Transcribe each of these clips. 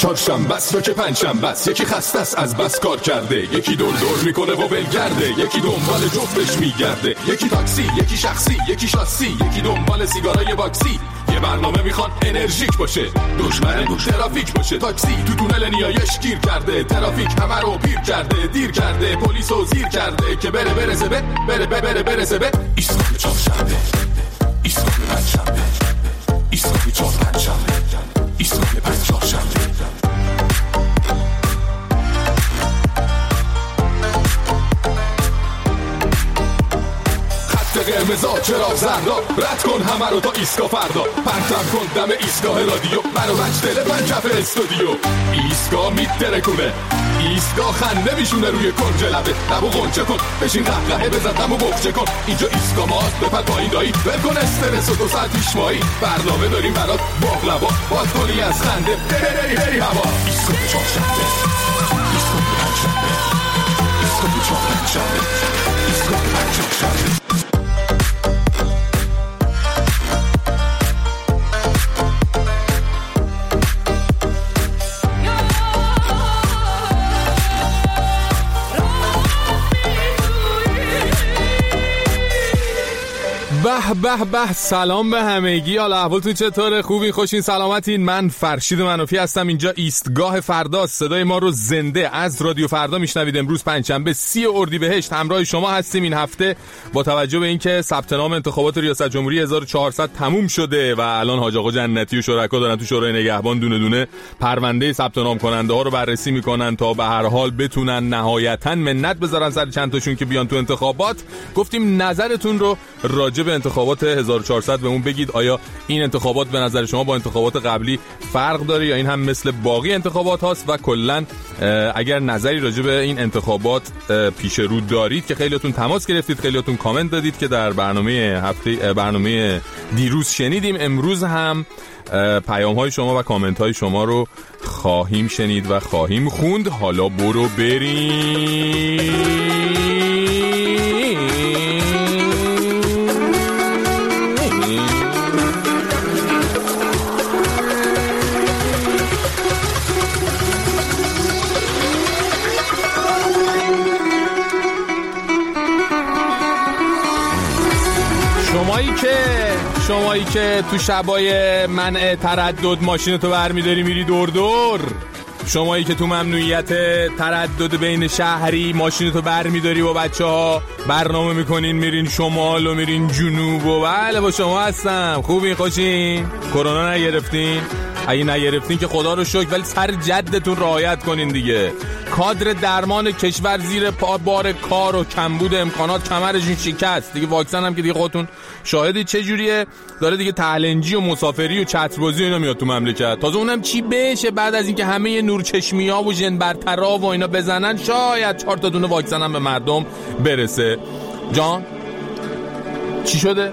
چهارشنبه است یا که پنجشنبه است، یکی خسته است از بس کار کرده، یکی دور میکنه و ولگرده، یکی دنبال جفتش میگرده، یکی تاکسی، یکی شخصی، یکی شاسی، یکی دنبال سیگارای باکسی. یه برنامه میخوان انرژیک باشه، دشمن ترافیک باشه. تاکسی تو تونل نیایش گیر کرده، ترافیک همه رو پیر کرده، دیر کرده، پلیسو زیر کرده که برسه به ایستگاه چهارشنبه، ایستگاه پنجشنبه، ایستگاه چهارشنبه، ایستگاه پنجشنبه. قرمزا چراغ زردا، رد کن همه رو تا ایستگاه فردا، پرتم کن دم ایستگاه رادیو، منو مجدل پنجف استودیو. ایستگاه میترکونه، ایستگاه خنده میشونه روی کنج لبه، لبو غنچه کن، بشین قهقهه بزن دمو بغچه کن. اینجا ایستگاه ماست، بپر پایین دایی، ول کن استرس و 2 ساعت پیش مایی. برنامه داریم برات باقلبا، باز کنی از خنده بری هوا. ایستگاه چهارشنبه، ایستگاه پنجشنبه، ایستگاه چهارشنبه، ایستگاه پنجشنبه. به سلام به همگی. حالا احوالتون چطوره؟ خوبین؟ خوشین؟ سلامتین؟ من فرشید منوفی هستم. اینجا ایستگاه فردا، صدای ما رو زنده از رادیو فردا میشنوید. امروز پنجشنبه 30 اردیبهشت همراه شما هستیم. این هفته با توجه به اینکه ثبت نام انتخابات ریاست جمهوری 1400 تموم شده و الان حاج آقا جنتی و شرکا دارن تو شورای نگهبان دونه دونه پرونده ثبت نام کننده ها رو بررسی میکنن تا به هر حال بتونن نهایتاً منت بذارن سر چند تاشون که بیان تو انتخابات. گفتیم نظرتون رو راجع به انتخابات 1400 بهمون بگید. آیا این انتخابات به نظر شما با انتخابات قبلی فرق داره یا این هم مثل باقی انتخابات هاست؟ و کلا اگر نظری راجع به این انتخابات پیش رو دارید که خیلیاتون تماس گرفتید، خیلیاتون کامنت دادید که در برنامه دیروز شنیدیم، امروز هم پیام های شما و کامنت های شما رو خواهیم شنید و خواهیم خوند. حالا برو بریم. شمایی که تو شبای منع تردد ماشینتو برمیداری میری دور، شمایی که تو ممنوعیت تردد بین شهری ماشینتو برمیداری با بچه‌ها برنامه میکنین میرین شمال و میرین جنوب و بله با شما هستم. خوبین؟ خوشین؟ کرونا نگرفتین؟ اگه نگرفتین که خدا رو شکر، ولی سر جدتون رعایت کنین دیگه. کادر درمان کشور زیر بار کار و کمبود امکانات کمرشون شکست دیگه. واکسن هم که دیگه خودتون شاهدید چه جوریه، داره دیگه تهلنجی و مسافری و چتربازی و اینا میاد تو مملکت. تازه اونم چی بشه بعد از اینکه همه نورچشمیا و ژن برترا و اینا بزنن، شاید 4 تا دونه واکسن هم به مردم برسه. جان چی شده؟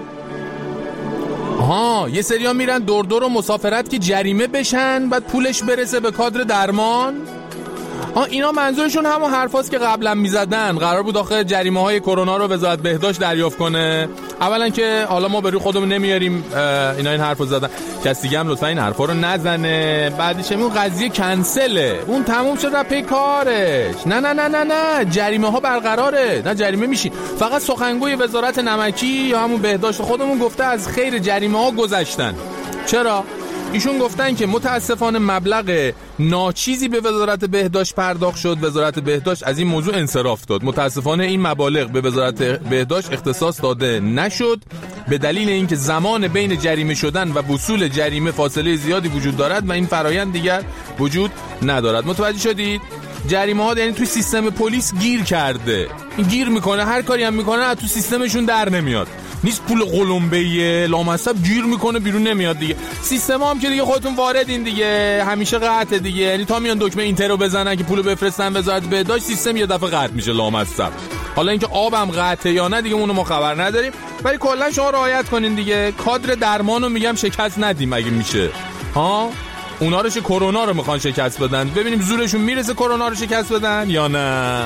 یه سریا میرن دور و مسافرت که جریمه بشن بعد پولش برسه به کادر درمان. اینا منظورشون همون حرفاست که قبلا میزدن. قرار بود آخه جریمه های کرونا رو وزارت بهداشت دریافت کنه. اولا که حالا ما بروی خودمون نمیاریم، اینا این حرفو زدن، کسی دیگه هم لطفا این حرفا رو نزنه. بعدش اون قضیه کنسله، اون تموم شد رفت پی کارش. نه جریمه ها برقراره، نه جریمه میشین. فقط سخنگوی وزارت نمکی یا همون بهداشت خودمون گفته از خیر جریمه ها گذشتن. چرا؟ ایشون گفتن که متاسفانه مبلغ ناچیزی به وزارت بهداشت پرداخت شد. وزارت بهداشت از این موضوع انصراف داد. متاسفانه این مبالغ به وزارت بهداشت اختصاص داده نشد به دلیل اینکه زمان بین جریمه شدن و وصول جریمه فاصله زیادی وجود دارد و این فرایند دیگر وجود ندارد. متوجه شدید؟ جریمه ها یعنی توی سیستم پلیس گیر کرده. این گیر میکنه، هر کاری هم میکنه تو سیستمشون در نمیاد. نیست پول قلمبه‌ای لامصب گیر میکنه بیرون نمیاد دیگه. سیستم هم که دیگه خودتون واردین دیگه، همیشه قطعه دیگه. یعنی تا میان دکمه اینتر رو بزنن که پولو بفرستن وزارت بهداشت، سیستم یه دفعه قطع میشه لامصب. حالا اینکه آبم قطعه یا نه دیگه اونو ما خبر نداریم، ولی کلا شما رعایت کنین دیگه. کادر درمانو میگم شکست ندیم اگه میشه. اونا رو کرونا رو میخوان شکست بدن، ببینیم زورشون میرسه کرونا رو شکست بدن یا نه.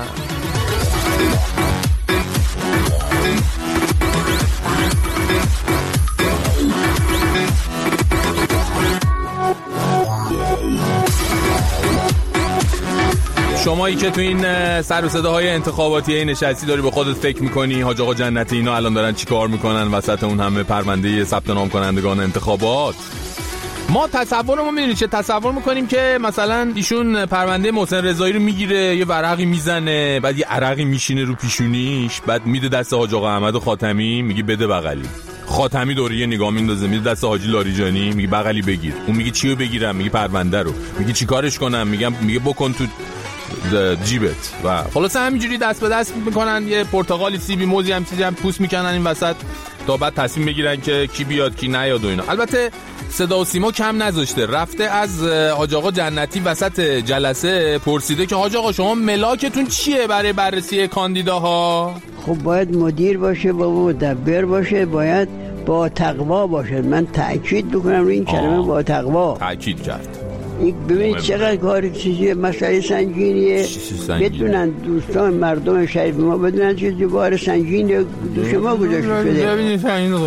شمایی که تو این سر و صداهای انتخاباتی نشستی داری به خودت فکر میکنی حاج آقا جنتی اینا الان دارن چی کار میکنن وسط اون همه پرونده ثبت نام کنندگان انتخابات. ما تصورمون میدونی چه تصور میکنیم که مثلا ایشون پرونده محسن رضایی رو میگیره، یه ورقی میزنه، بعد یه عرقی میشینه رو پیشونیش، بعد میده دست حاج آقا احمد خاتمی، میگه بده بغلی. خاتمی دوریه نگاه میندازه میده دست حاجی لاریجانی، میگه بغلی بگیر. اون میگه چیو بگیرم؟ میگه پرونده رو. میگه چیکارش کنم؟ میگه بکن تو جیبت. و خلاص همینجوری دست به دست میکنن، یه پرتقالی سیبی موزی هم چیزی هم پوست میکنن این وسط تا بعد تصمیم بگیرن که کی بیاد کی نیاد و اینا. البته صدا و سیما کم نذاشته، رفته از حاج آقا جنتی وسط جلسه پرسیده که حاج آقا شما ملاکتون چیه برای بررسی کاندیداها؟ خب باید مدیر باشه، با مدبر باشه، باید با تقوا باشه. من تأکید بکنم روی این کلمه با تقوا. تأکید کرد. ببینید چقدر کار چیزی مسئله سنگینیه. بدونن دوستان مردم شریف ما بدونن چیزی بار سنگین دوش ما گذاشته شده. ببینید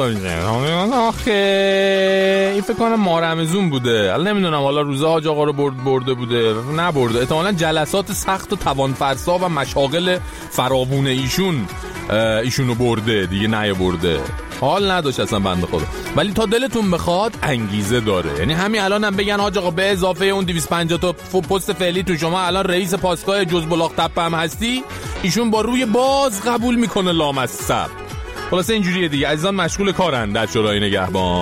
آخه این فکر کنم ماه رمضان بوده، الان نمیدونم حالا روزه حاج آقا رو برده بوده نبرده، احتمالاً جلسات سخت و توانفرسا و مشاغل فراوون ایشونو برده دیگه، نه برده حال نداشت اصلا بنده خدا. ولی تا دلتون بخواد انگیزه داره، یعنی همین الان هم بگن حاج آقا به اضافه اون 250 تا پست فعلی تو شما الان رئیس پاسگاه جزبلاغ تپه هم هستی، ایشون با روی باز قبول میکنه لامصب. خلاصه اینجوریه دیگه، عزیزان مشغول کارن در شورای نگهبان.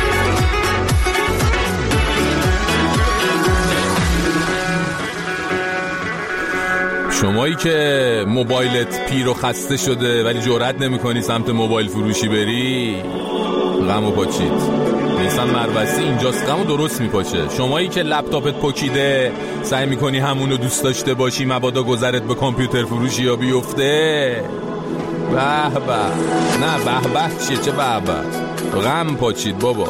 شمایی که موبایلت پیر و خسته شده ولی جرئت نمی‌کنی سمت موبایل فروشی بری، غمو پاچید. نیسان مربسی اینجاست غمو درست میپاچه. شمایی که لپتاپت پکیده سعی می‌کنی همونو دوست داشته باشی مبادا گذرت به کامپیوتر فروشی یا بیفته، به به نه به به چیه چه به به غم پاچید بابا.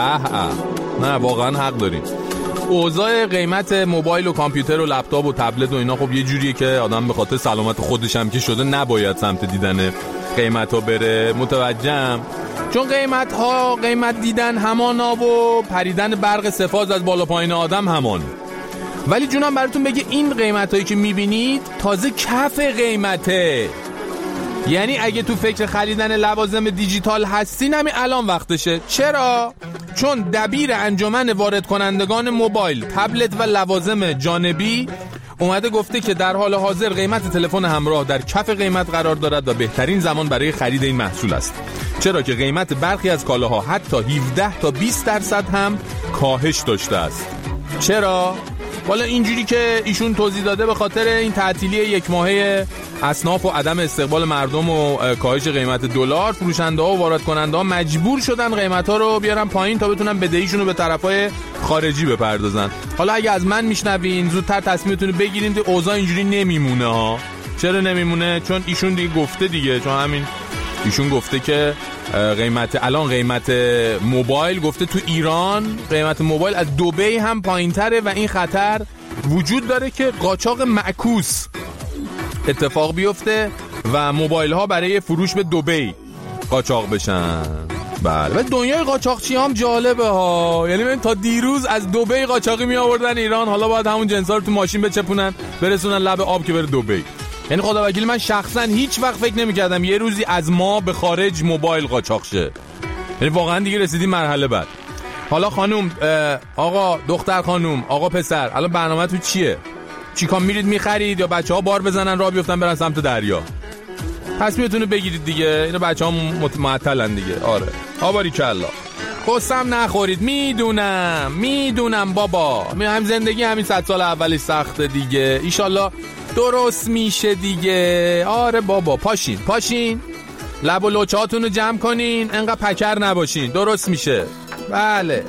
نه واقعا حق داریم. اوضاع قیمت موبایل و کامپیوتر و لپتاپ و تبلت و اینا خب یه جوریه که آدم به خاطر سلامت خودش هم که شده نباید سمت دیدن قیمت ها بره. متوجهم، چون قیمت دیدن همانا و پریدن برق سفاز از بالا پایین آدم همان. ولی جونم براتون بگه این قیمت هایی که میبینید تازه کف قیمته. یعنی اگه تو فکر خریدن لوازم دیجیتال هستین همین الان وقتشه. چرا؟ چون دبیر انجمن وارد کنندگان موبایل، تبلت و لوازم جانبی اومده گفته که در حال حاضر قیمت تلفن همراه در کف قیمت قرار دارد و بهترین زمان برای خرید این محصول است. چرا که قیمت برخی از کالاها حتی 17 تا 20% هم کاهش داشته است. چرا؟ والا اینجوری که ایشون توضیح داده به خاطر این تعطیلی یک ماهه اصناف و عدم استقبال مردم و کاهش قیمت دلار، فروشنده ها و وارد کننده ها مجبور شدن قیمت ها رو بیارن پایین تا بتونن بدهیشون رو به طرفای خارجی بپردازن. حالا اگه از من میشنوین زودتر تصمیمتون رو بگیرین که اوضاع اینجوری نمیمونه ها. چرا نمیمونه؟ چون ایشون دیگه گفته دیگه، چون همین ایشون گفته که قیمت موبایل، گفته تو ایران قیمت موبایل از دبی هم پایین تره و این خطر وجود داره که قاچاق معکوس اتفاق بیفته و موبایل ها برای فروش به دبی قاچاق بشن. بله، و دنیای قاچاقچی هم جالبه ها. یعنی من تا دیروز از دبی قاچاقی می آوردن ایران، حالا باید همون جنسا رو تو ماشین بچپونن برسونن لب آب که بره دبی. یعنی خدا وکیل من شخصا هیچ وقت فکر نمی‌کردم یه روزی از ما به خارج موبایل قاچاق شه. یعنی واقعا دیگه رسیدیم مرحله بعد. حالا خانم، آقا، دختر خانم، آقا پسر، الان برنامه تو چیه؟ چیکار میرید میخرید یا بچه‌ها بار بزنن راه بیفتن برن سمت دریا؟ تصمیمتون رو بگیرید دیگه. اینا بچه‌ها معطلن دیگه. آره، باریکلا. قسم نخورید. میدونم بابا، هم زندگی همین 100 سال اولش سخته دیگه. ایشالله درست میشه دیگه. آره بابا، پاشین لب و لوچهاتون رو جمع کنین، انقدر پکر نباشین، درست میشه. بله،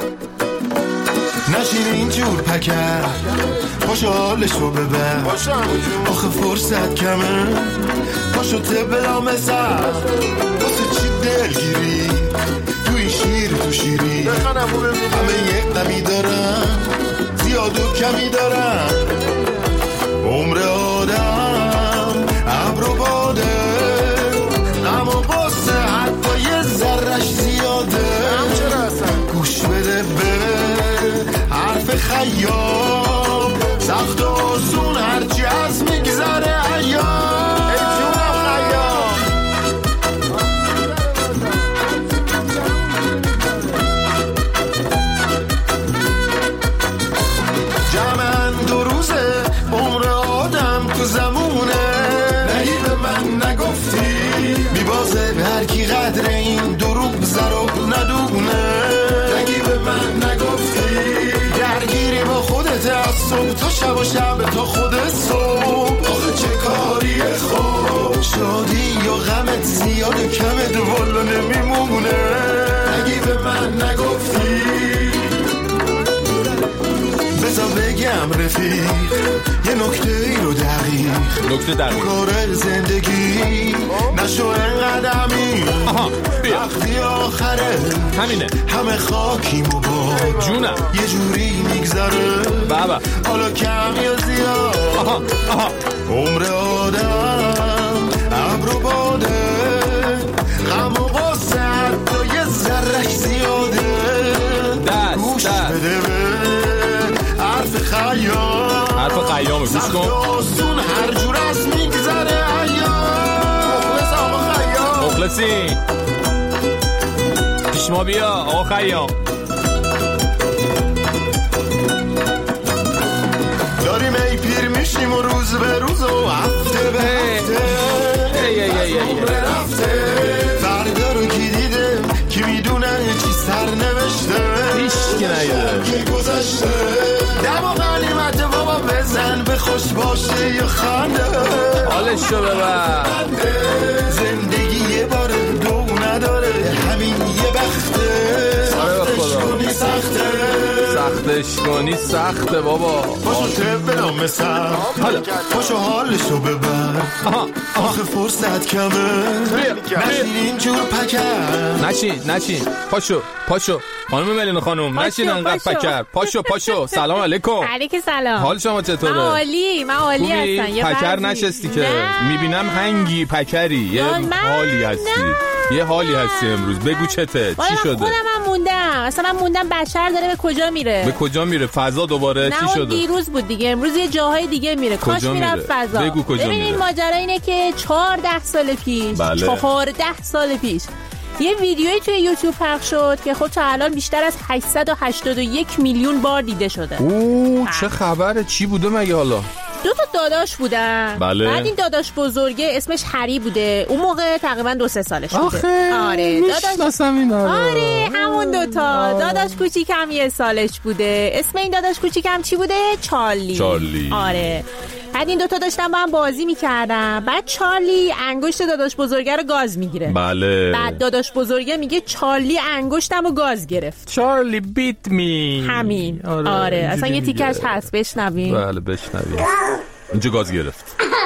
نشین اینجور پکر، خوشحالشو ببر، آخه فرصت کمه، پاشو بلا مثل واسه چی دلگیری، توی شیر تو شیری، همه یک دمی دارن، زیاد و کمی دارن، عمر آدم ابر و باده، غم و غصه حتی یه ذره‌اش زیاده. گوش بده به حرف خیام، سخت و آسون هرچی و شب تا خود صبح. آخه چه کاریه خوب، شادی یا غمت زیاده کمت والا نمیمونه. اگه به من نگفتی بذار بگم رفیق یه نکته ای رو دقیق کار زندگی نشو انقدر عمیق. وقتی آخره همینه، همه خاکیم و باد جونم یه جوری میگذره بابا، حالا کم یا زیاد. عمر آدم ابر و باده، غم و غصه تا یه ذره‌اش زیاده. گوش بده به حرف خیام گوش کن. آسون هر جور از میگذره ایام. مخلص آقا خیام، مخلصی پیش ما بیا آقا خیام. داریم ای پیر میشیم و روز به روز و هفته به هفته عمر رفته. فردا رو کی دیده کی میدونه چی سر نوشته، هیچ کی ندیده کی گذشته. دم و غنیمت بابا بزن به خوش باشه یا خنده، حالشو ببر. زندگی یه باره دو نداره همین یه بخته. سختش کنی سخته بابا. پاشو طبق نام سر پاشو حالشو ببر. آخه فرصت کمه نشین اینجور پکر. نشین پاشو خانم ملینا خانم، نشین انقدر پکر. پاشو سلام علیکم. علیکم سلام. حال شما چطوره؟ من عالی هستم. پکر نشستی که میبینم هنگی پکری یه حالی هستی امروز. بگو چته، چی شده؟ خودم من موندم بشر داره به کجا میره؟ فضا دوباره چی شده؟ دیروز بود دیگه، امروز یه جاهای دیگه میره. کاش میرفت فضا. بگو کجا میره؟ ببینید ماجرا اینه که 14 سال پیش یه ویدیویی توی یوتیوب پخش شد که خب تا الان بیشتر از 881 میلیون بار دیده شده. چه خبره؟ چی بوده مگه حالا؟ 2 داداش بودن. بله. بعد این داداش بزرگه اسمش هری بوده. اون موقع تقریبا 2-3 سالش بوده. آره داداش آره همون 2 داداش کوچیکم 1 سالش بوده. اسم این داداش کوچیکم چی بوده؟ چارلی. آره. بعد این 2 داشتن با هم بازی میکردن. بعد چارلی انگشت داداش بزرگه رو گاز میگیره. بله. بعد داداش بزرگه میگه چارلی انگشتم رو گاز گرفت. چارلی بیت می. همین. آره اصلا یه تیکش هست، بشنویم. بله بشنویم. اینجا گاز گرفت.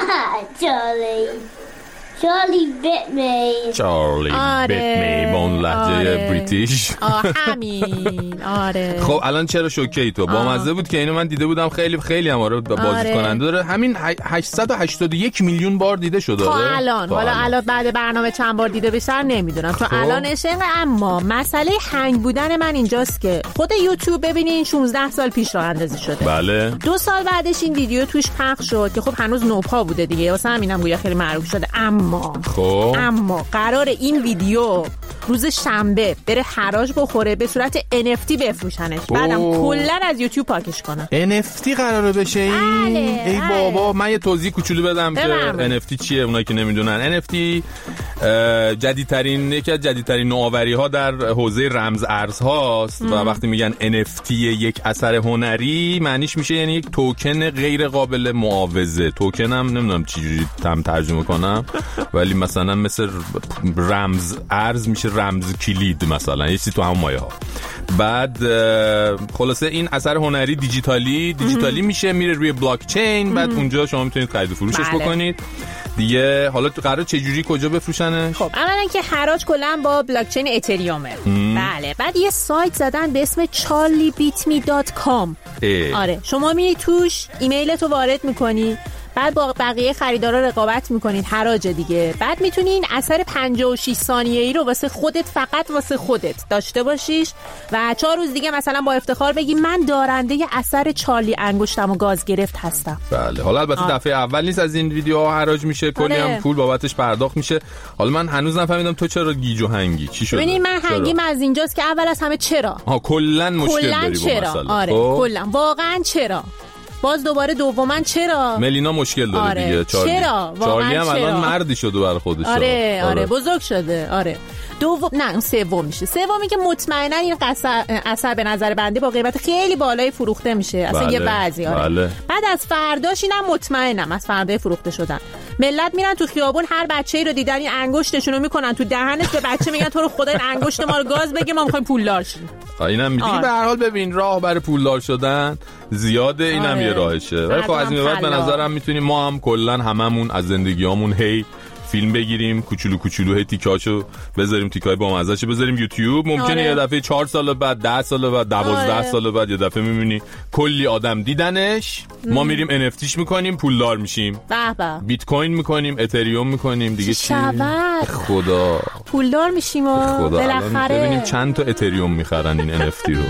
Charlie bit me. bit me با اون لهجه بریتیش. همین. آره. خب الان چرا شوکه‌ای تو؟ با مزه بود که اینو من دیده بودم، خیلی هم بازی کننده داره. همین 881 میلیون بار دیده شده. تا الان. حالا الان بعد برنامه چند بار دیده بشه نمیدونم. تا الانش. اما مسئله هنگ بودن من اینجاست که خود یوتیوب ببینین 16 سال پیش راه اندازی شده. بله. 2 سال بعدش این ویدیو توش پخش شد که خب هنوز نوپا بوده دیگه، واسه همینم گویا خیلی معروف شده. اما قرار این ویدیو روز شنبه بره حراج بخوره، به صورت NFT بفروشنش، بعدم کلا از یوتیوب پاکش کنن. NFT قراره بشه این؟ بله. ای بابا من یه توضیح کوچولو بدم که NFT چیه اونایی که نمیدونن. NFT یکی از جدیدترین نوآوری ها در حوزه رمز ارز هاست و وقتی میگن NFT یک اثر هنری معنیش میشه یعنی یک توکن غیر قابل معاوضه. توکن هم نمیدونم چجوری ترجمه کنم ولی مثلا مثل رمز ارز میشه رمز کلید مثلا، یه چیزی تو همون مایه ها. بعد خلاصه این اثر هنری دیجیتالی میشه، میره روی بلاک چین. بعد اونجا شما میتونید خرید و فروشش بکنید دیگه. حالا قرار چه جوری کجا بفروشنش؟ خب اولا که حراج کلا با بلاک چین اتریومه. بله. بعد یه سایت زدن به اسم charliebeatme.com. آره شما میری توش ایمیلتو وارد میکنی، بعد با بقیه خریدارا رقابت میکنید، حراج دیگه. بعد میتونین اثر 56 ثانیه‌ای رو فقط واسه خودت داشته باشیش و 4 روز دیگه مثلا با افتخار بگی من دارنده اثر چارلی انگشتمو گاز گرفت هستم. بله. حالا البته دفعه اول نیست از این ویدیوها حراج میشه، کلی هم پول بابتش پرداخت میشه. حالا من هنوز نفهمیدم تو چرا گیج و هنگی چی شده؟ ببین من هنگیم از اینجاست که اول از همه چرا کلا مشکل داری با مسئله. آره کلا واقعا چرا. باز دوباره دوما چرا ملینا مشکل داره. دیگه چارلی هم الان مردی شده برای خودش. آره بزرگ شده. آره نه سوم میشه. سومی که مطمئنا این اثر به نظر بنده با قیمت خیلی بالای فروخته میشه اصلا. یه بعضی آره. بعد از فرداش اینم مطمئنم از فردای فروخته شدن ملت میرن تو خیابون، هر بچه‌ای رو دیدن این انگشتشون رو میکنن تو دهنش، به بچه میگن تو رو خدا این انگشت ما رو گاز بگه، ما میخوایم پولدار شیم. اینم میگه به هر حال ببین راه برای پولدار شدن زیاده، اینم یه راهشه. ولی خب از این بعد به نظرم میتونیم ما هم کلا هممون از زندگیامون هی فیلم بگیریم، کوچولو کوچولو هی تیکاشو بذاریم، تیکای با مزهشو بذاریم یوتیوب. ممکنه یه دفعه 4 سال بعد، 10 سال بعد، 12 سال بعد یه دفعه میبینی کلی آدم دیدنش، ما میریم NFTش میکنیم پولدار میشیم، بیت کوین میکنیم، اتریوم میکنیم، دیگه چی خدا پولدار میشیم و بالاخره ببینیم چند تا اتریوم میخرن این NFT رو.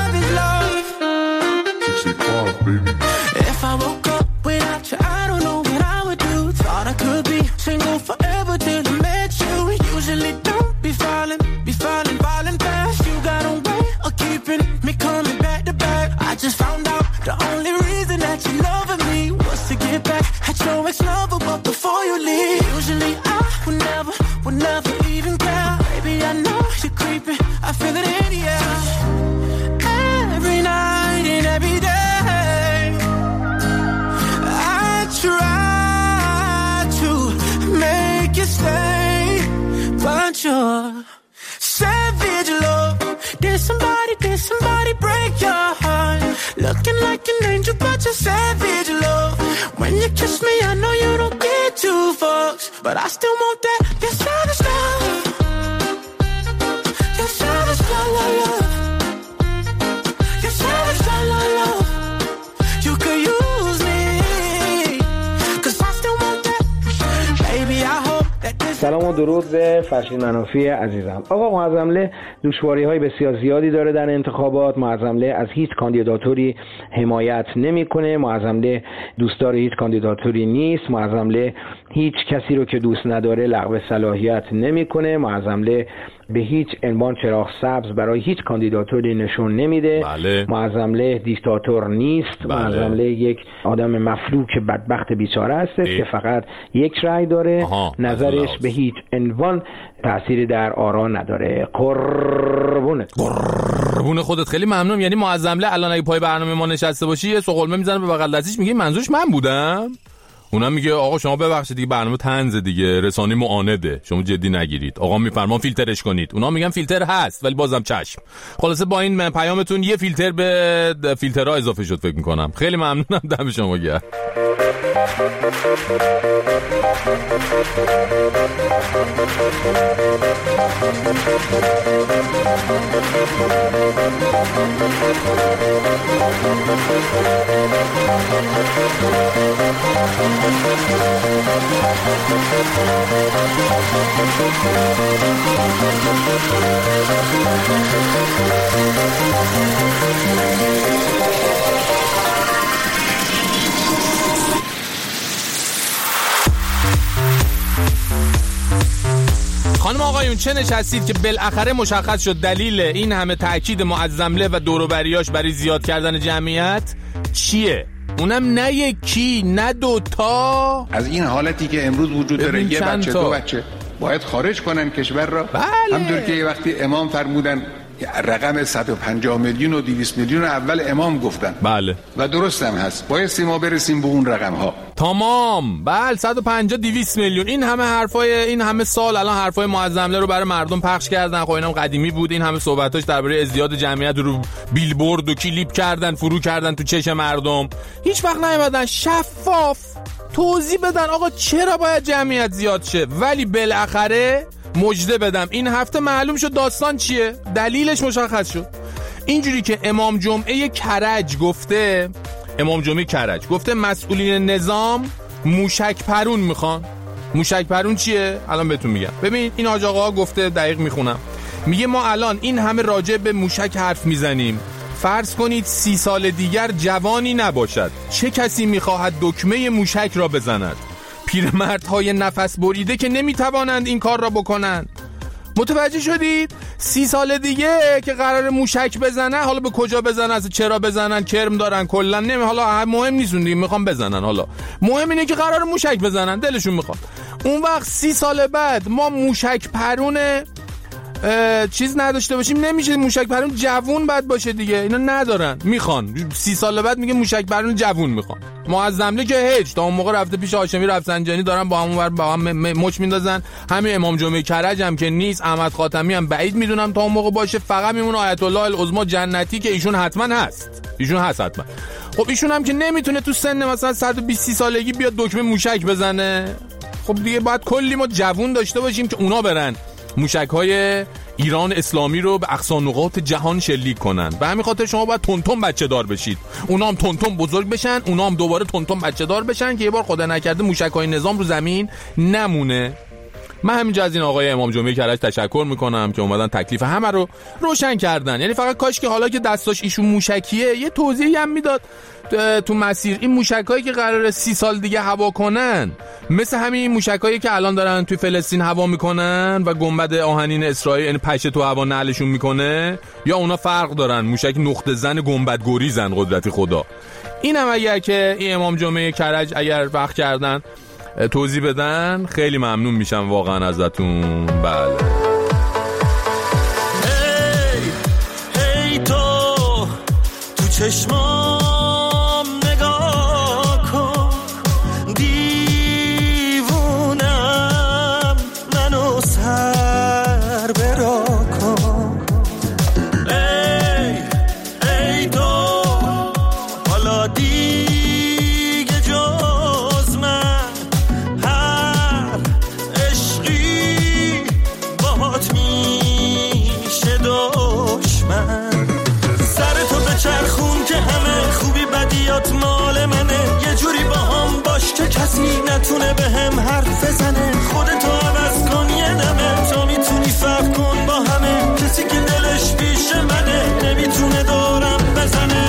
I could be single forever till I met you. Usually don't be falling fast. You got a way of keeping me coming back to back. I just found out the only reason that you loving me was to get back at your ex-lover, but before you leave, usually I would never even care. Baby, I know you're creeping, I feel it in the air. Every night and every day, I try make you stay, but you're savage love. Did somebody break your heart? Looking like an angel, but you're savage love. When you kiss me, I know you don't get two fucks, but I still want that. You're savage love. You're savage love, love. You're savage love, love. You could use me, 'cause I still want that. Baby, I hope. سلام و درود به فرشید منافی عزیزم. آقا معظمله دشواری‌های بسیار زیادی داره در انتخابات. معظمله از هیچ کاندیداتوری حمایت نمی‌کنه. معظمله دوستدار هیچ کاندیداتوری نیست. معظمله هیچ کسی رو که دوست نداره لغو صلاحیت نمی‌کنه. معظمله به هیچ عنوان چراغ سبز برای هیچ کاندیداتوری نشون نمیده. معظمله دیکتاتور نیست. معظمله یک آدم مفلوک بدبخت بیچاره است که فقط یک رأی داره. نظرش به هیچ عنوان تأثیری در آرا نداره. قربون خودت، خیلی ممنونم. یعنی معظمله الان اگه پای برنامه ما نشسته باشی یه سقلمه میزنه به بغل دستش میگه منظورش من بودم. اونم میگه آقا شما ببخشید دیگه برنامه طنز دیگه، رسانه معانده، شما جدی نگیرید، آقا میفرمان فیلترش کنید. اونا میگن فیلتر هست ولی بازم چشم. خلاصه با این پیامتون یه فیلتر به فیلترها اضافه شد فکر میکنم. خیلی ممنونم، دم شما گرم. خانم آقایون چه نشستید که بالاخره مشخص شد دلیل این همه تأکید معظمله و دور و بریاش برای زیاد کردن جمعیت چیه؟ اونم نه یکی نه دوتا. از این حالتی که امروز وجود داره یه بچه دو بچه باید خارج کنن کشور را. همونطور که یه وقتی امام فرمودن رقم 150 میلیون و 200 میلیون اول امام گفتن. بله و درست هم هست، باید ما برسیم به اون رقم ها. تمام. بله 150 200 میلیون. این همه حرفای این همه سال الان حرفای معظمله رو برای مردم پخش کردن. خب اینم قدیمی بود، این همه صحبتاش درباره ازدیاد جمعیت رو بیلبورد و کلیپ کردن، فرو کردن تو چشم مردم. هیچ وقت نیومدن شفاف توضیح بدن آقا چرا باید جمعیت زیاد شه. ولی بالاخره مجده بدم این هفته معلوم شد داستان چیه، دلیلش مشخص شد. اینجوری که امام جمعه کرج گفته، امام جمعه کرج گفته مسئولین نظام موشک پرون میخوان. موشک پرون چیه؟ الان بهتون میگم. ببین این حاج آقا گفته، دقیق میخونم، میگه ما الان این همه راجع به موشک حرف میزنیم، فرض کنید 30 سال دیگر جوانی نباشد، چه کسی میخواهد دکمه موشک را بزند؟ پیرمردهای نفس بریده که نمیتوانند این کار را بکنند. متوجه شدید؟ 30 سال دیگه که قرار موشک بزنن، حالا به کجا بزنن، از چرا بزنن، کرم دارن کلا نمی، حالا مهم نیست دیگه، میخوام بزنن، حالا مهم اینه که قرار موشک بزنن، دلشون میخواد. اون وقت 30 سال بعد ما موشک پرون چیز نداشته باشیم نمیشه. موشک پرون جوون باید باشه دیگه، اینا ندارن، میخوان 30 سال بعد میگه موشک پرون جوون میخوان. معظمله که هیچ، تا اون موقع رفته پیش هاشمی رفسنجانی دارن با هم مچ میندازن. همین امام جمعه کرج هم که نیست، احمد خاتمی هم بعید میدونم تا اون موقع باشه. فقط میمونه آیت الله العظما جنتی که ایشون حتما هست، ایشون هست حتما. خب ایشون هم که نمیتونه تو سن مثلا 120 سالگی بیاد دکمه موشک بزنه. خب دیگه باید کلی ما جوون داشته باشیم که اونا برن موشک‌های ایران اسلامی رو به اقصا نقاط جهان شلیک کنن. به همین خاطر شما باید تونتون بچه دار بشید، اونا هم تونتون بزرگ بشن، اونا هم دوباره تونتون بچه دار بشن که یه بار خدا نکرده موشک‌های نظام رو زمین نمونه. من همینجا از این آقای امام جمعه کرج تشکر میکنم که اومدن تکلیف همه رو روشن کردن. یعنی فقط کاش که حالا که دستاش ایشون موشکیه یه توضیحی هم میداد تو مسیر. این موشکایی که قراره 30 سال دیگه هوا کنن مثل همین موشکایی که الان دارن توی فلسطین هوا میکنن و گنبد آهنین اسرائیل یعنی پشه تو هوا نعلشون میکنه، یا اونا فرق دارن؟ موشک نقطه زن گنبد گریزن قدرت خدا. اینم اگر که این امام جمعه کرج اگر وقت کردن توضیح بدن خیلی ممنون میشم واقعا ازتون. بله هی تو چشمام نگاه کن، دیوونم منو سر برا کن. ای تو حالا دیگه جز من هر عشقی باهات میشه دشمن. چرخون که همه خوبی بدیات مال منه، یه جوری با هم باش که کسی نتونه به هم حرف بزنه. خودتو عوض کن یه دمه، تا میتونی فرق کن با همه. کسی که دلش پیش منه نمیتونه دورم بزنه.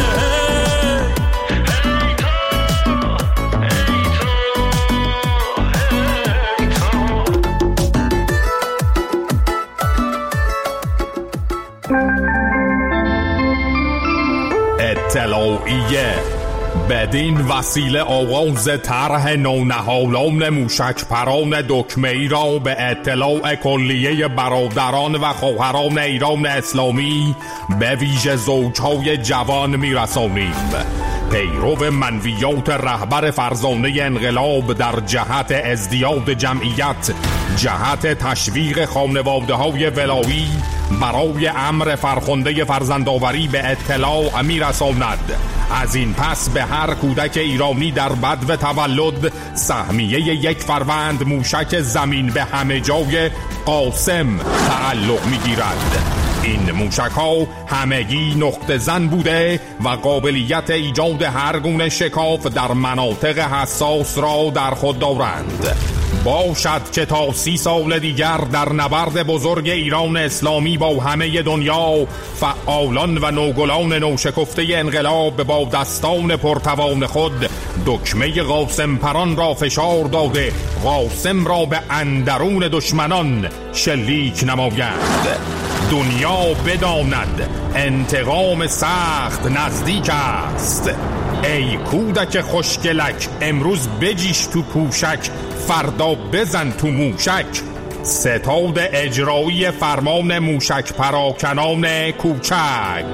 اطلاعیه بدین وسیله آغاز طرح نونهالان موشک پران دکمه ای را به اطلاع کلیه برادران و خواهران ایران اسلامی به ویژه زوجهای جوان میرسانیم. پیرو منویات رهبر فرزانه انقلاب در جهت ازدیاد جمعیت، جهت تشویق خانواده‌های ولایی برای امر فرخنده فرزندآوری به اطلاع میرساند. از این پس به هر کودک ایرانی در بدو تولد سهمیه 1 فروند موشک زمین به همه جای قاسم تعلق میگیرد. این موشک ها همگی نقطه زن بوده و قابلیت ایجاد هر گونه شکاف در مناطق حساس را در خود دارند. باشد که تا 30 سال دیگر در نبرد بزرگ ایران اسلامی با همه دنیا فعالان و نوگلان نوشکفته انقلاب با دستان پرتوان خود دکمه قاسم پران را فشار داده قاسم را به اندرون دشمنان شلیک نمایند. دنیا بداند انتقام سخت نزدیک است. ای کودک خوشگلک امروز بجیش تو پوشک، فردا بزن تو موشک. ستاد اجرایی فرمان موشک پراکنان کوچک.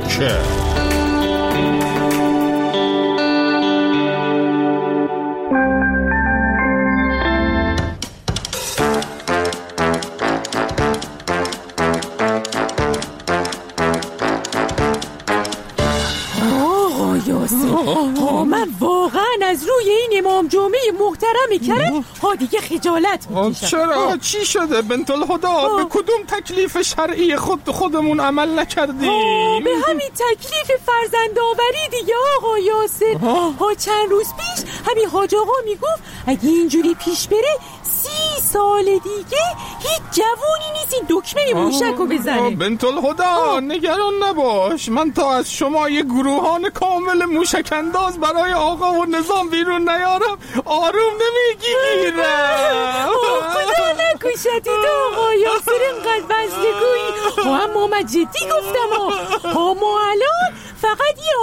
من واقعا از روی این امام جمعه محترمی کرد دیگه خجالت میکشم. چرا؟ چی شده بنت الهدا؟ به کدوم تکلیف شرعی خودمون عمل نکردیم؟ به همین تکلیف فرزندآوری دیگه آقا یاسر. چند روز پیش همین حاج آقا میگفت اگه اینجوری پیش بره 30 سال دیگه هیچ جوونی نیست این دکمه موشک رو بزنه. بنت الهدا نگران نباش، من تا از شما یه گروهان کامل موشک انداز برای آقا و نظام بیرون نیارم آروم نمیگیرم. خدا نکشتی آقا یاسر اینقدر وزنگویی. اما من جدی گفتم ما الان فقط یه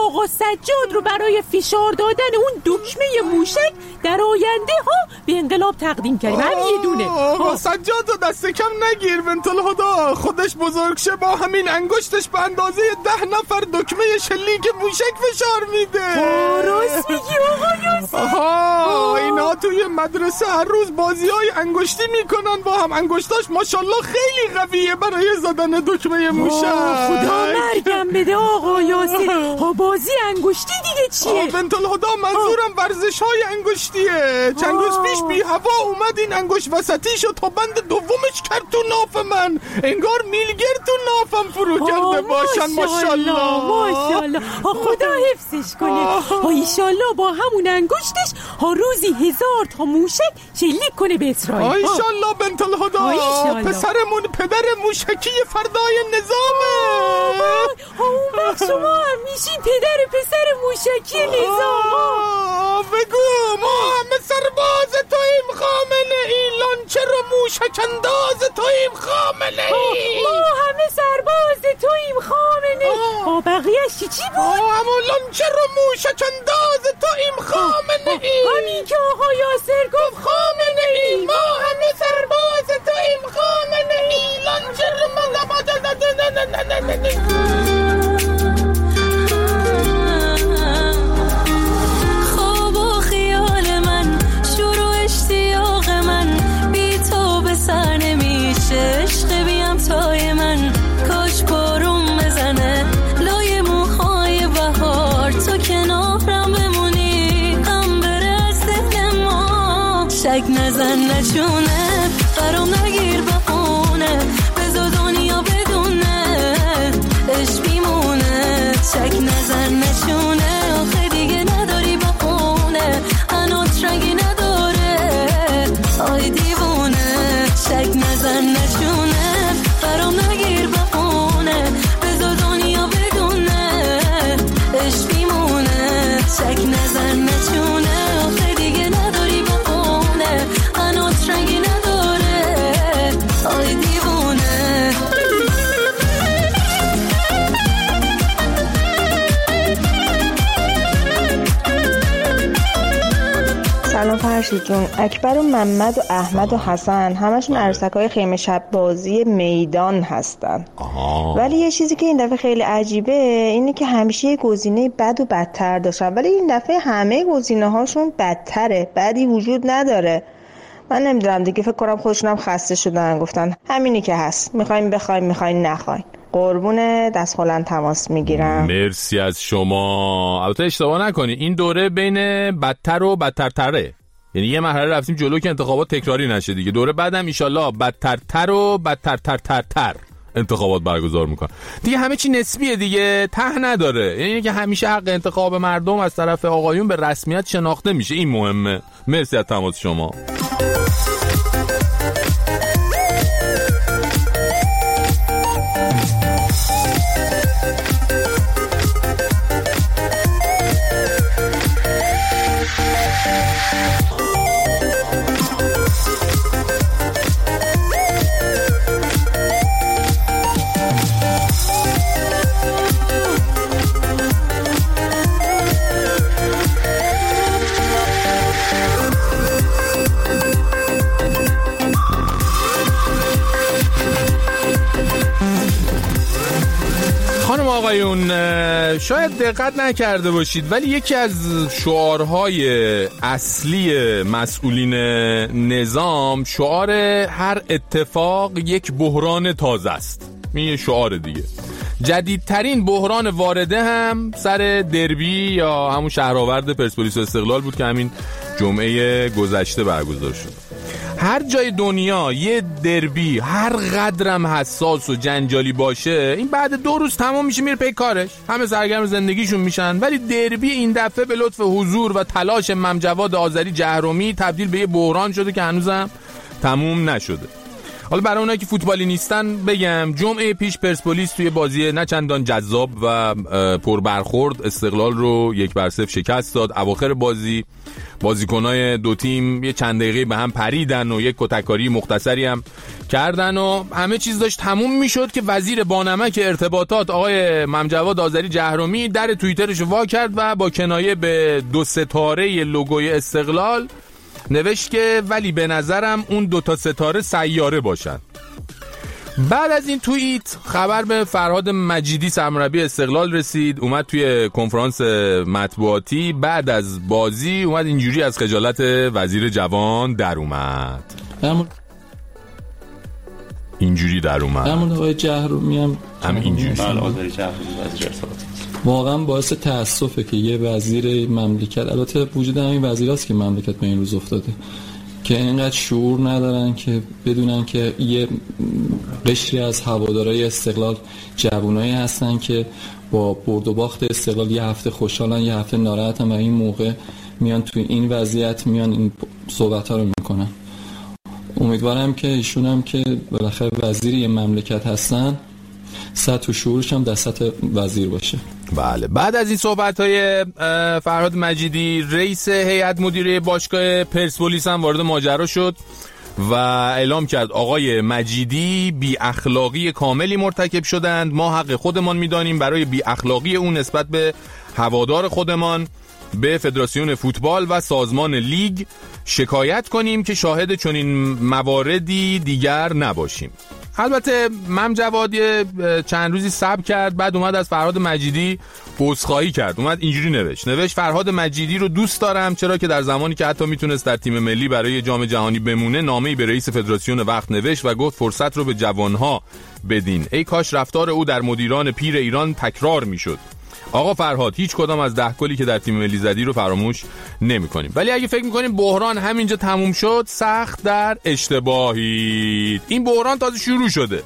آقا سجاد رو برای فشار دادن اون دکمه موشک در آینده ها به انقلاب تقدیم کردیم. هم یه دونه. آقا سجاد رو دست کم نگیر بنت الهدا، خودش بزرگ شه با همین انگشتش به اندازه 10 نفر دکمه شلیک موشک فشار میده. راست میگی آقا یاسر. اینا توی مدرسه هر روز بازی‌های انگشتی میکنن با هم. انگشتاش ماشاءالله خیلی قویه برای زدن دکمه موشک. خدا مرگم بده آقا یاسر. بازی انگشتی دیگه چیه؟ بنت الهدا منظورم ورزش‌های انگشتیه. چند روز پیش بی هوا اومد این انگشت وسطیشو تا بند دومش کرد تو ناف من. انگار میلگر تو نافم فرو کرده باشن. ماشاءالله. خدا حفظش کنه. ایشالله با همون انگشتش روزی 1000 تا موشک شلیک کنه به اسرائیل. ایشالله بنت الهدا. پسرمون پدر موشکی فردای نظامه. اون وقت شما هم میشین پسر موشکی نظام. بگو ما همه سرباز تویم خامنه ای، لانچر و موشک انداز تویم خامنه ای. ما همه سرباز تویم خامنه ای. بقیه‌اش چی بود؟ همون لانچر و موشک انداز تویم خامنه ای. همین که آقا یاسر گفت خامنه ای. ما همه سرباز تویم خامنه ای، لانچر و عشق بیم تای من، کاش بارون بزنه لای موهای بهار، تو کنارم بمونی غم بره از دل ما. شک نزن نچونه برام نگیر بهونه، بذار دنیا بدونه عشق بیمونه. شک نزن نچونه آخه دیگه نداری بهونه، هنوز رنگی نداره آی دیوونه. شک نزن نچونه برام نگیر بهونه، بذار دنیا بدونه عشق بیمونه. شک نزن نچونه آخه دیگه نداری بهونه، هنوز رنگی نداره آی دیوونه. سلام فرشید جون. اکبر و محمد و احمد و حسن همشون عروسک‌های خیمه شب بازی میدان هستن. ولی یه چیزی که این دفعه خیلی عجیبه اینه که همیشه یه گزینه بد و بدتر داشتن، ولی این دفعه همه گزینه هاشون بدتره، بدی وجود نداره. من نمیدونم دیگه، فکر کنم خودشونم خسته شدن، گفتن همینی که هست، میخوایم بخوایم میخوایم نخوایم. قربون دست هلند تماس میگیرم. مرسی از شما. البته اشتباه نکنی، این دوره بین بدتر و بدترتره، یعنی یه مرحله رفتیم جلو که انتخابات تکراری نشه دیگه. دوره بعدم ایشالله بدترتر و بدترترتر انتخابات برگزار میکنن دیگه. همه چی نسبیه دیگه، ته نداره. یعنی که همیشه حق انتخاب مردم از طرف آقایون به رسمیت شناخته میشه، این مهمه. مرسی از تماس شما. آقایون شاید دقت نکرده باشید ولی یکی از شعارهای اصلی مسئولین نظام شعار هر اتفاق یک بحران تازه است. این یه شعار دیگه. جدیدترین بحران وارده هم سر دربی یا همون شهرآورد پرسپولیس و استقلال بود که همین جمعه گذشته برگزار شد. هر جای دنیا یه دربی هر قدرم حساس و جنجالی باشه، این بعد 2 روز تمام میشه میره پی کارش، همه سرگرم زندگیشون میشن. ولی دربی این دفعه به لطف حضور و تلاش ممجواد آذری جهرومی تبدیل به یه بحران شده که هنوزم تموم نشده. حالا برای اونایی که فوتبالی نیستن بگم جمعه پیش پرسپولیس توی بازی نه چندان جذاب و پربرخورد استقلال رو 1-0 شکست داد. اواخر بازی بازیکنای دو تیم یه چند دقیقه به هم پریدن و یک کتککاری مختصری هم کردن و همه چیز داشت تموم میشد که وزیر بانمک ارتباطات آقای ممجواد آذری جهرمی در توییترش وا کرد و با کنایه به 2 ستاره لوگوی استقلال نوشت که ولی به نظرم اون 2 ستاره سیاره باشن. بعد از این توییت خبر به فرهاد مجیدی سرمربی استقلال رسید. اومد توی کنفرانس مطبوعاتی بعد از بازی اومد اینجوری از خجالت وزیر جوان در اومد. اینجوری در اومد. همون آقای جهرمی هم اینجوری. بله آذری جهرمی وزیر ارتباطات. واقعا باعث تأسفه که یه وزیر مملکت، البته وجود همین وزیراست که مملکت به این روز افتاده، که اینقدر شعور ندارن که بدونن که یه قشری از هوادارهای استقلال جوانایی هستن که با برد و باخت استقلال یه هفته خوشحالن یه هفته ناراحتن و این موقع میان توی این وضعیت میان این صحبت‌ها رو میکنن. امیدوارم که ایشون هم که بالاخره وزیر یه مملکت هستن سطح و شعورش هم در سطح وزیر باشه. بله. بعد از این صحبت‌های فرهاد مجیدی رئیس هیئت مدیره باشگاه پرسپولیس هم وارد ماجرا شد و اعلام کرد آقای مجیدی بی اخلاقی کاملی مرتکب شدند. ما حق خودمان می‌دانیم برای بی اخلاقی اون نسبت به هوادار خودمان به فدراسیون فوتبال و سازمان لیگ شکایت کنیم که شاهد چنین مواردی دیگر نباشیم. البته ممجواد چند روزی صبر کرد، بعد اومد از فرهاد مجیدی عذرخواهی کرد. اومد اینجوری نوشت فرهاد مجیدی رو دوست دارم چرا که در زمانی که حتی میتونست در تیم ملی برای جام جهانی بمونه نامه‌ای به رئیس فدراسیون وقت نوشت و گفت فرصت رو به جوانها بدین. ای کاش رفتار او در مدیران پیر ایران تکرار میشد. آقا فرهاد هیچ کدام از 10 گلی که در تیم ملی زدی رو فراموش نمی‌کنیم، ولی اگه فکر می‌کنیم بحران همینجا تموم شد سخت در اشتباهید. این بحران تازه شروع شده.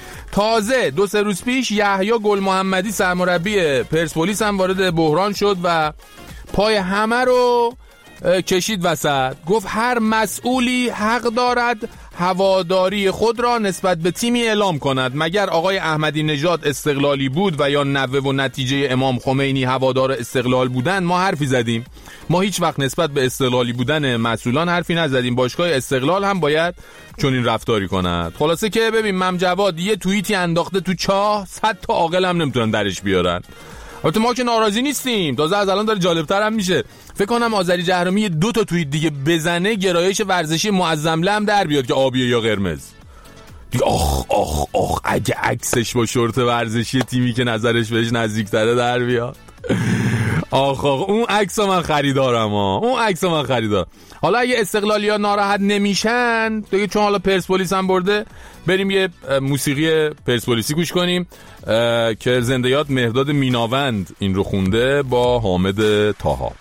تازه 2-3 روز پیش یحیی گل محمدی سرمربی پرسپولیس هم وارد بحران شد و پای همه رو کشید وسط. گفت هر مسئولی حق دارد هواداری خود را نسبت به تیمی اعلام کند. مگر آقای احمدی نژاد استقلالی بود و یا نوه و نتیجه امام خمینی هوادار استقلال بودن ما حرفی زدیم؟ ما هیچ وقت نسبت به استقلالی بودن مسئولان حرفی نزدیم. باشگاه استقلال هم باید چنین رفتاری کند. خلاصه که ببین ممجواد یه توییتی انداخته تو چاه 100 تا عاقل هم نمیتونن درش بیارن. البته ما که ناراضی نیستیم، تازه از الان داره جالب‌تر هم میشه. فکر کنم آذری جهرمی 2 تا توییت دیگه بزنه گرایش ورزشی معظمله هم در بیاد که آبیه یا قرمز. دیگه آخ اگه عکسش با شورت ورزشی تیمی که نظرش بهش نزدیک‌تره در بیاد. آخ اون عکسو من خریدارم اون عکسو من خریدارم. حالا اگه استقلالیا ناراحت نمیشن دیگه، چون حالا پرسپولیس هم برده، بریم یه موسیقی پرسپولیسی گوش کنیم که زنده یاد مهرداد میناوند این رو خونده با حامد طاها.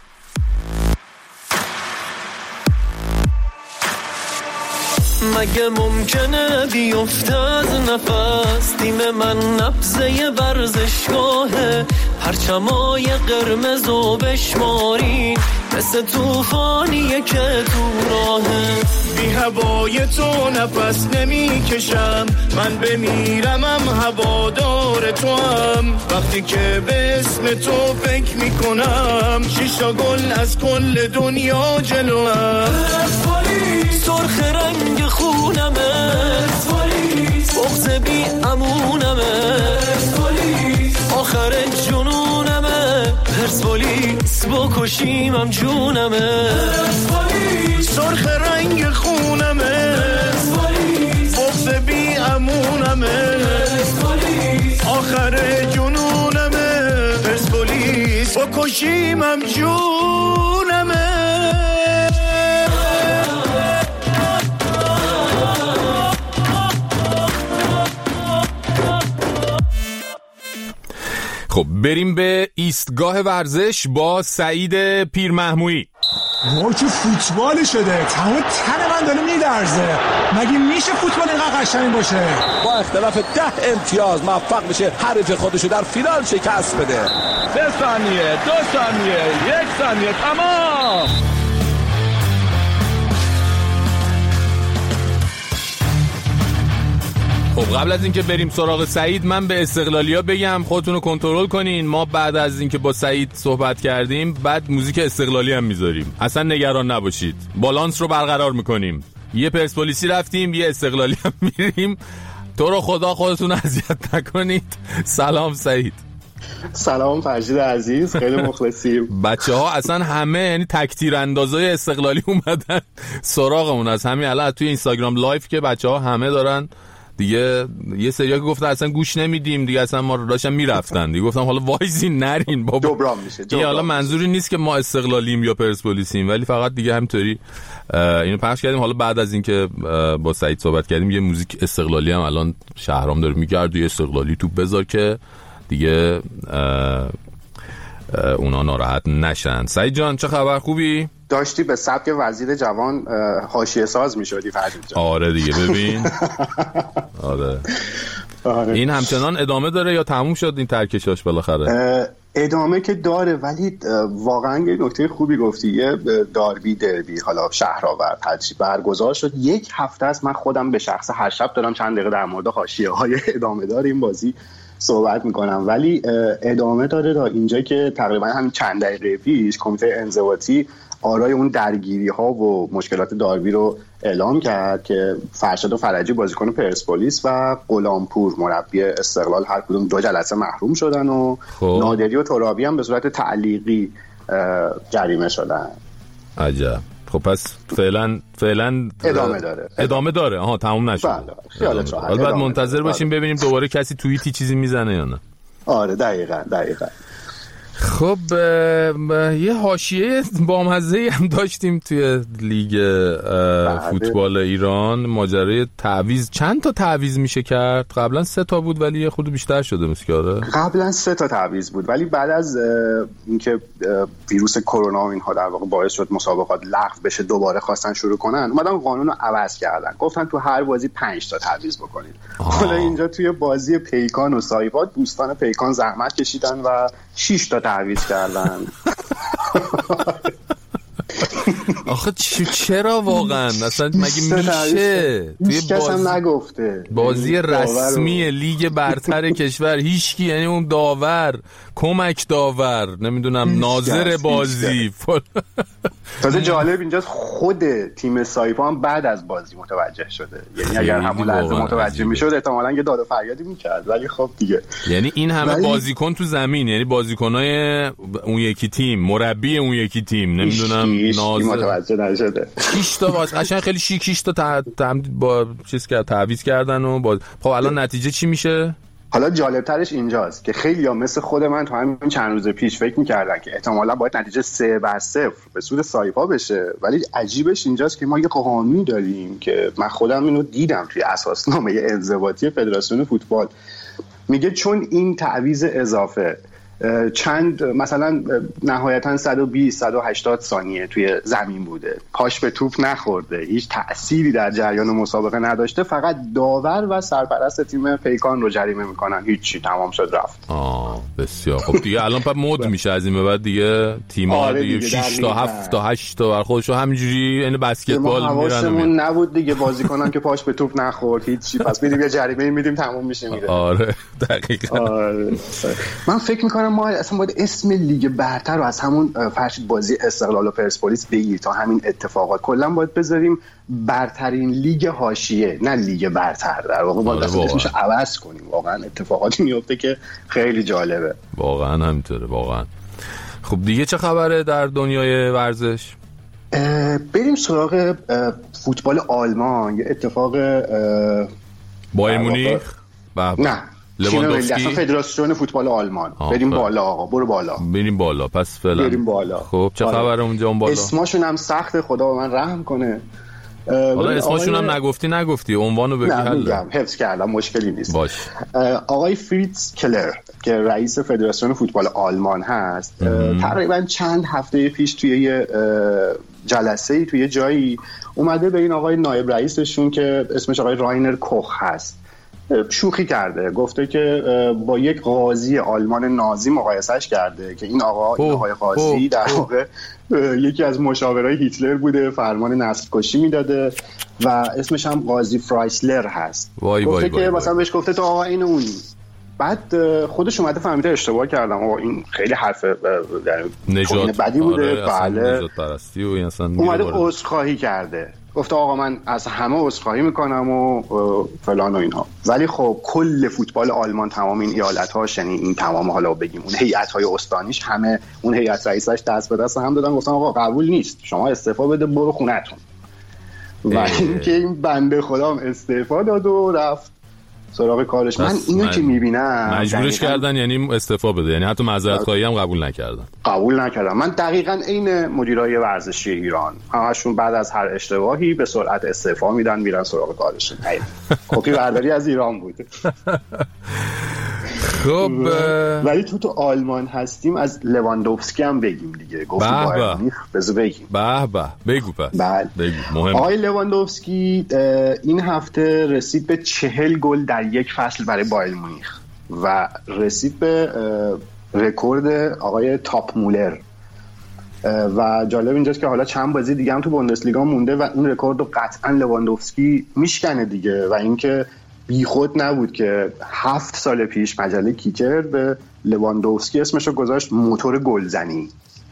مگه ممکنه بیفته از نفس تیم من نبضه ورزشگاهه، پرچمای قرمز و بشماری مثل توفانیه که تو راهه. بی هوای تو نفس نمی کشم، من بمیرمم هوادار تو هم. وقتی که به اسم تو فکر می کنم 6 گل از کل دنیا جلوم. سرخ رنگ خونمه، بغض بی امونمه، آخر جنونمه، پرسپولیس بکشیمم جونمه. سرخ رنگ خونمه، بغض بی امونمه، آخر جنونمه، پرسپولیس بکشیمم جونمه. خب بریم به ایستگاه ورزش با سعید پیرمحمویی. تو فوتبال شده، تمام تن من داره میلرزه. مگه میشه فوتبال اینقدر قشنگ باشه؟ با اختلاف 10 امتیاز موفق میشه حریف خودشو در فینال شکست بده. 3 ثانیه، 2 ثانیه، 1 ثانیه، تمام. خب قبل از اینکه بریم سراغ سعید، من به استقلالیا بگم خودتون رو کنترل کنین. ما بعد از اینکه با سعید صحبت کردیم بعد موزیک استقلالی هم میذاریم، اصلا نگران نباشید، بالانس رو برقرار میکنیم. یه پرسپولیسی رفتیم یه استقلالی هم میریم. تو رو خدا خودتون اذیت نکنید. سلام سعید. سلام فرشید عزیز، خیلی مخلصیم. بچه‌ها اصلا همه یعنی تکتیر اندازای استقلالی اومدن سراغمون از همین الان توی اینستاگرام لایو که بچه‌ها همه دارن دیگه. یه سریا که گفتن اصلا گوش نمیدیم دیگه، اصلا ما رو داشتن میرفتن دیگه. گفتم حالا وایزین نرین بابا، جبران میشه. این حالا منظوری نیست که ما استقلالیم یا پرسپولیسیم، ولی فقط دیگه همینطوری اینو پخش کردیم. حالا بعد از اینکه با سعید صحبت کردیم یه موزیک استقلالی هم الان شهرام داره میگرد، یه استقلالی تو بذار که دیگه اونا ناراحت نشن. سعید جان چه خبر؟ خوبی؟ داشتی به سبک وزیر جوان حاشیه ساز میشدی فرید جان. آره دیگه ببین. آره. این همچنان ادامه داره یا تموم شد این ترکشاش بالاخره؟ ادامه که داره، ولی واقعا یه نکته خوبی گفتی. یه دربی حالا شهرآور برگزار شد. یک هفته است من خودم به شخص هر شب دارم چند دقیقه در مورد حاشیه‌های ادامه دار این بازی صحبت میکنم، ولی ادامه داره تا اینجا که تقریبا همین چند دقیقه پیش کمیته انضباطی آرای اون درگیری ها و مشکلات داربی رو اعلام کرد که فرشاد فرجی بازیکن پرسپولیس و غلامپور مربی استقلال هر کدوم 2 جلسه محروم شدن و نادری و ترابی هم به صورت تعلیقی جریمه شدن. عجب. خب پس فعلا ادامه داره. آها تموم نشده. خیالت راحت. حالا بعد منتظر باشیم ببینیم دوباره کسی توییتی چیزی میزنه یا نه. آره دقیقاً. خب یه حاشیه بامزه‌ای هم داشتیم توی لیگ فوتبال ایران، ماجرای تعویض. چند تا تعویض میشه کرد؟ قبلا 3 تا بود ولی یه خورده بیشتر شده مسکاره. قبلا 3 تا تعویض بود ولی بعد از اینکه ویروس کرونا و اینها در واقع باعث شد مسابقات لغو بشه، دوباره خواستن شروع کنن، اومدن قانون رو عوض کردن، گفتن تو هر بازی 5 تا تعویض بکنید. حالا اینجا توی بازی پیکان و سایپاد دوستان پیکان زحمت کشیدن و 6 تا تعویض کردن. آخه چرا واقعا اصلا مگه میشه؟ توی نگفته بازی رسمی لیگ برتر کشور هیچکی، یعنی اون داور، کمک داور، نمیدونم ناظر بازی. تازه جالب اینجاست خود تیم سایپا هم بعد از بازی متوجه شده، یعنی اگر همون لحظه متوجه میشد احتمالاً یه داد و فریادی میکرد، ولی خب دیگه یعنی این همه بازیکن تو زمین، یعنی بازیکنای اون یکی تیم، مربی اون یکی تیم، نمیدونم ناظر متوجه نشده. 6 تا قشنگ خیلی شیک 6 تا با چیز که تعویض کردن و خب الان نتیجه چی میشه؟ حالا جالبترش اینجاست که خیلی‌ها مثل خود من تو همین چند روز پیش فکر می‌کردن که احتمالاً باید نتیجه 3-0 به سود سایپا بشه، ولی عجیبش اینجاست که ما یه قانونی داریم که من خودم اینو دیدم توی اساسنامه انضباطی فدراسیون فوتبال، میگه چون این تعویض اضافه چند مثلا نهایتا 120-180 ثانیه توی زمین بوده، پاش به توپ نخورده، هیچ تأثیری در جریان مسابقه نداشته، فقط داور و سرپرست تیم پیکان رو جریمه میکنن، هیچی، تمام شد رفت. بسیار خب دیگه الان مود میشه از این به بعد دیگه تیم‌ها دیگه 6 تا 7 تا 8 تا بر خودشو همینجوری این بسکتبال میرن. حواسمون نبود دیگه بازیکنان که پاش به توپ نخورد هیچی، پس میدیم یه جریمه میدیم تمام میشه میره. آره دقیقاً. آره. من فکر میکنم ما اصلا باید اسم لیگ برتر رو از همون فرشید بازی استقلال و پرسپولیس بگیر تا همین اتفاقات کلا باید بذاریم برترین لیگ حاشیه، نه لیگ برتر. در واقع باید اسمش رو عوض کنیم. واقعا اتفاقاتی میفته که خیلی جالبه. واقعا همینطوره واقعا. خب دیگه چه خبره در دنیای ورزش؟ بریم سراغ فوتبال آلمان. یه اتفاق بایر مونیخ؟ نه لواندوفسکی، فدراسیون فوتبال آلمان. بریم بالا آقا، برو بالا. بریم بالا پس فعلا. بریم بالا. خب چه خبره اونجا اون بالا؟ اسمشون هم سخته، خدا به من رحم کنه. حالا اسمشون هم نگفتی عنوانو بگی حل. میگم حفظ کردم، مشکلی نیست. باش. آقای فریتز کلر که رئیس فدراسیون فوتبال آلمان هست، تقریبا چند هفته پیش توی یه جلسه‌ای توی جایی اومده به این آقای نایب رئیسشون که اسمش آقای راینر کوخ هست شوخی کرده، گفته که با یک قاضی آلمان نازی مقایسهش کرده که این آقای قاضی در واقع یکی از مشاورای هیتلر بوده، فرمان نسل کشی میداده و اسمش هم قاضی فرایسلر هست. گفته که مثلا بهش گفته تو آقا این اونی. بعد خودش اومده فهمیده اشتباه کردم، این خیلی حرف نجات بدی بوده. بله نجات پرستی و اومده عذرخواهی کرده، گفته آقا من از همه عذرخواهی میکنم و فلان و اینها. ولی خب کل فوتبال آلمان، تمام این ایالت‌هاش، یعنی این تمام حالا بگیم اون هیئت‌های استانیش، همه اون هیئت رئیساش دست به دست هم دادن، گفتن آقا قبول نیست، شما استعفا بده برو خونه‌تون. و اینکه این بنده خدا هم استعفا داد و رفت سراغ کارش. من اینو که میبینم مجبورش کردن یعنی استعفا بده، یعنی حتی معذرت خواهی هم قبول نکردن. من دقیقاً عین مدیرای ورزشی ایران، همشون بعد از هر اشتباهی به سرعت استعفا میدن، میرن سراغ کارشون. کپی برداری از ایران بود. خب ولی تو آلمان هستیم، از لواندوفسکی هم بگیم دیگه. گفتی باید بذار بگیم. بگو پس. بگو مهم. آقای لواندوفسکی این هفته رسید به 40 گل در یک فصل برای بایر مونیخ و رسید به رکورد آقای تاپ مولر. و جالب اینجاست که حالا چند بازی دیگه هم تو بوندسلیگا مونده و این رکورد رو قطعا لواندوفسکی میشکنه دیگه. و اینکه بی خود نبود که 7 سال پیش مجله کیکر به لواندوفسکی اسمشو گذاشت موتور گلزنی.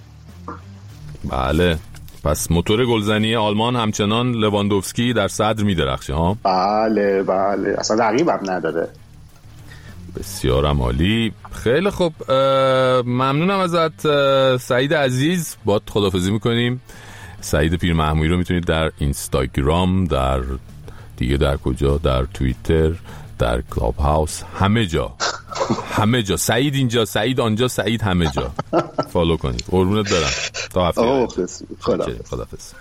بله، پس موتور گلزنی آلمان همچنان لواندوفسکی در صدر میدرخشه ها. بله اصلا رقیبم نداره. بسیار عالی. خیلی خوب، ممنونم ازت سعید عزیز. باهات خداحافظی میکنیم. سعید پیرمحمودی رو میتونید در اینستاگرام، در دیگه در کجا، در توییتر، در کلاب هاوس، همه جا سعید اینجا، سعید آنجا، سعید همه جا فالو کنید. قربونت برم. تا هفته خداحافظ.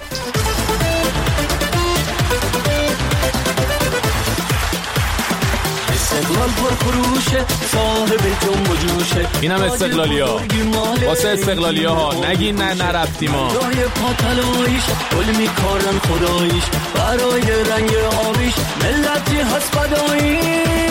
استقلال پرفروشه، صاحب جنب و جوشه. اینم استقلالیا، واسه استقلالیا ها نگین نرفتی ما. جای پاتلایش گل میکارن خدایش، برای رنگ آبیش ملتی هست بدایش.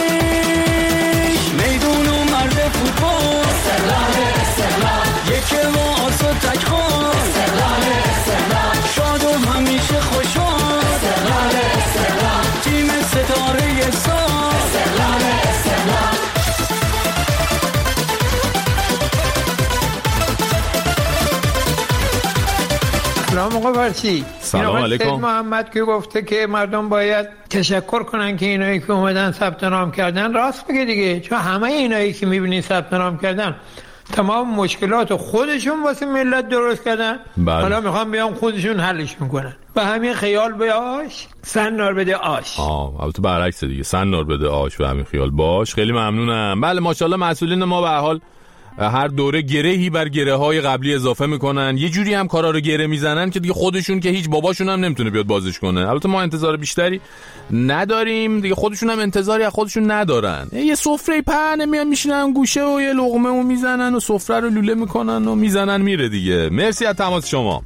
میدون و مرد فوتبال استقلال یکی و آسا تک خواه استقلال شاد و همیشه خوشحال استقلال تیم ستاره سال سلام آقا فرسی. سلام علیکم. محمد که گفته که مردم باید تشکر کنن که اینایی که اومدن ثبت نام کردن، راست میگه دیگه، چون همه اینایی که میبینی ثبت نام کردن تمام مشکلات خودشون واسه ملت درست کردن. حالا میخوام بیان خودشون حلش میکنن و همین خیال باش سنار بده آش. البته برعکس دیگه، سنار بده آش و همین خیال باش. خیلی ممنونم. بله ماشاءالله مسئولین ما به هر حال هر دوره گرهی بر گره های قبلی اضافه میکنن، یه جوری هم کارا رو گره میزنن که دیگه خودشون که هیچ باباشون هم نمیتونه بیاد بازش کنه. البته ما انتظار بیشتری نداریم دیگه، خودشون هم انتظاری از خودشون ندارن. یه سفره پهن میان میشینن گوشه و یه لقمه و میزنن و سفره رو لوله میکنن و میزنن میره دیگه. مرسی از تماس شما.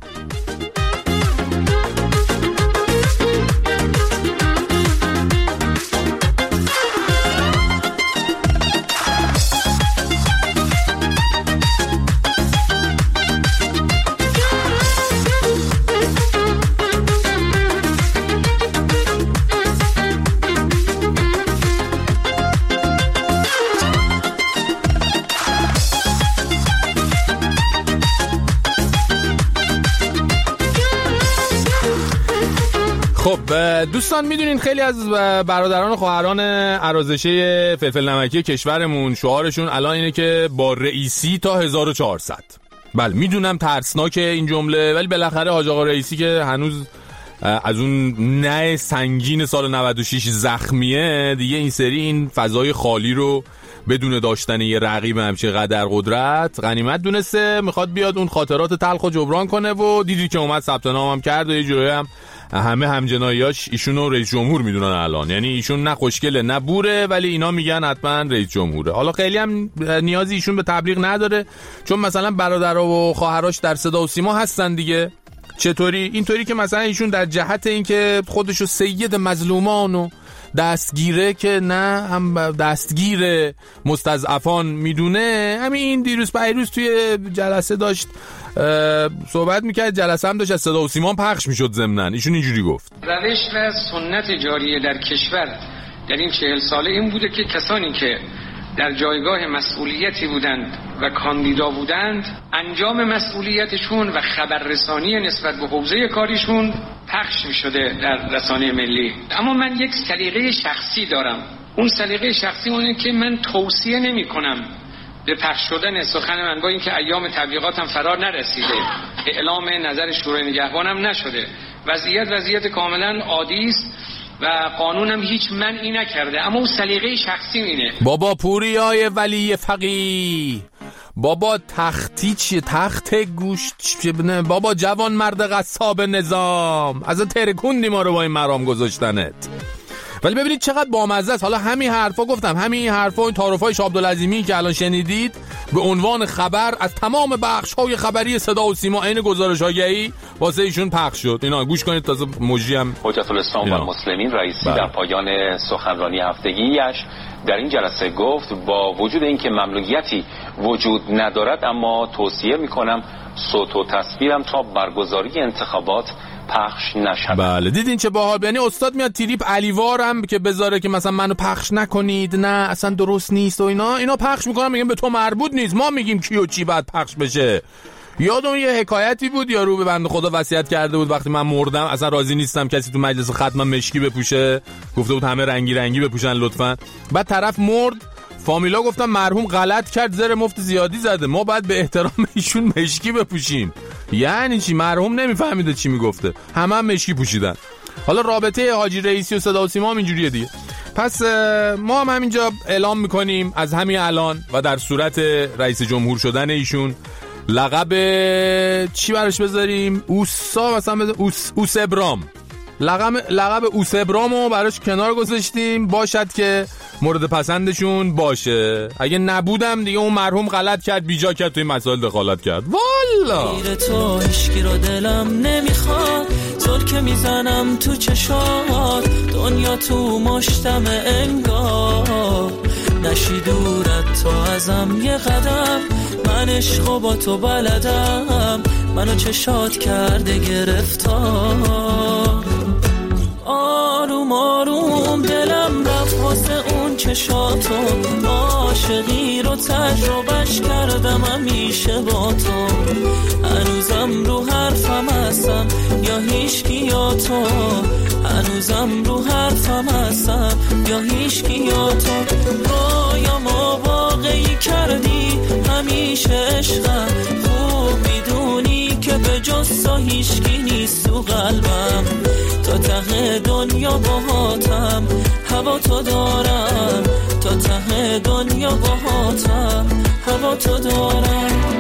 خب دوستان، میدونین خیلی از برادران و خواهران ارازشه فلفل نمکی کشورمون شعارشون الان اینه که با رئیسی تا 1400. بله میدونم ترسناکه این جمله، ولی بالاخره حاج آقا رئیسی که هنوز از اون نه سنگین سال 96 زخمیه دیگه، این سری این فضای خالی رو بدون داشتن یه رقیب همچه قدر قدرت غنیمت دونسته، میخواد بیاد اون خاطرات تلخ رو جبران کنه و دیدی که اومد ثبت نام هم کرد و یه جوری هم همه همجناییاش ایشونو رئیس جمهور میدونن الان. یعنی ایشون نه خوشگله نه بوره، ولی اینا میگن حتما رئیس جمهوره. حالا خیلی هم نیازی ایشون به تبلیغ نداره، چون مثلا برادرها و خواهراش در صدا و سیما هستن دیگه. چطوری؟ اینطوری که مثلا ایشون در جهت اینکه خودشو سید مظلومان و دستگیره که نه هم دستگیر مستضعفان میدونه. همین این دیروز پیروز توی جلسه داشت صحبت میکرد، جلسه هم داشت از صدا و سیما پخش میشد ضمناً. ایشون اینجوری گفت: روش و سنت جاریه در کشور در این 40 ساله این بوده که کسانی که در جایگاه مسئولیتی بودند و کاندیدا بودند انجام مسئولیتشون و خبررسانی نسبت به حوزه کاریشون پخش می‌شده در رسانه ملی. اما من یک سلیقه شخصی دارم. اون سلیقه شخصی اونه که من توصیه نمی‌کنم به پخش شدن سخن من، با اینکه ایام تبلیغاتم فرا نرسیده، اعلام نظر شورای نگهبانم نشده. وضعیت کاملا عادی است و قانونم هیچ منعی نکرده، اما اون سلیقه شخصی اینه. بابا پوریای ولی فقیه، بابا تختی چیه؟ تخت گوشت، بابا جوان مرد قصاب نظام، از ترکوندی ما رو با این مرام گذاشتنت. ولی ببینید چقدر بامزه است. حالا همین حرفا گفتم، همین حرفا این تعارفای شاه عبدالعظیمی که الان شنیدید به عنوان خبر از تمام بخش‌های خبری صدا و سیما عین گزارش آگهی واسه ایشون پخش شد. اینا گوش کنید. تازه موجی هم حجت الاسلام و المسلمین رئیسی در پایان سخنرانی هفتگیش در این جلسه گفت با وجود اینکه ممنوعیتی وجود ندارد اما توصیه میکنم صوت و تصویرم تا برگزاری انتخابات پخش نشد. بله دیدین چه باحال. یعنی استاد میاد تریپ علیوارم که بذاره که مثلا منو پخش نکنید، نه اصلا درست نیست و اینا پخش میکنم، میگم به تو مربوط نیست، ما میگیم کی و چی باید پخش بشه. یادم یه حکایتی بود، یارو به بنده خدا وصیت کرده بود وقتی من مردم اصلا راضی نیستم کسی تو مجلس ختم مشکی بپوشه، گفته بود همه رنگی رنگی بپوشن لطفا. بعد طرف مرد، فامیلا گفتن مرحوم غلط کرد، زر مفت زیادی زده، ما باید به احترام ایشون مشکی بپوشیم. یعنی چی؟ مرحوم نمیفهمیده چی میگفته، همه هم مشکی پوشیدن. حالا رابطه حاجی رئیسی و صدا و سیما هم اینجوریه دیگه. پس ما هم همینجا اعلام میکنیم از همین الان و در صورت رئیس جمهور شدن ایشون لقب چی براش بذاریم؟ اوسا مثلا بذاریم اوسبرام. لقب اوسبرامو براش کنار گذاشتیم، باشد که مورد پسندشون باشه. اگه نبودم دیگه اون مرحوم غلط کرد، بیجا کرد، توی مسائل دخالت کرد. والا غیر تو هیچکی رو دلم نمیخواد، زل که میزنم تو چشات، دنیا تو مشتم انگار، نشی دورت تو ازم یه قدم، من عشقو با تو بلدم، منو چشات کرده گرفتار. آروم آروم دلم رفت واسه اون چشاتو، عاشقی رو تجربهش کردم همیشه با تو، هنوزم رو حرفم هستم یا هیچکی یا تو، هنوزم رو حرفم هستم یا هیچکی یا تو. رویامو واقعی کردی همیشه عشقم، خوب میدونی که به جز تو هیچکی نیست تو قلبم، تا ته دنیا باهاتم هوا تو دارم، تا ته دنیا باهاتم هوا تو دارم.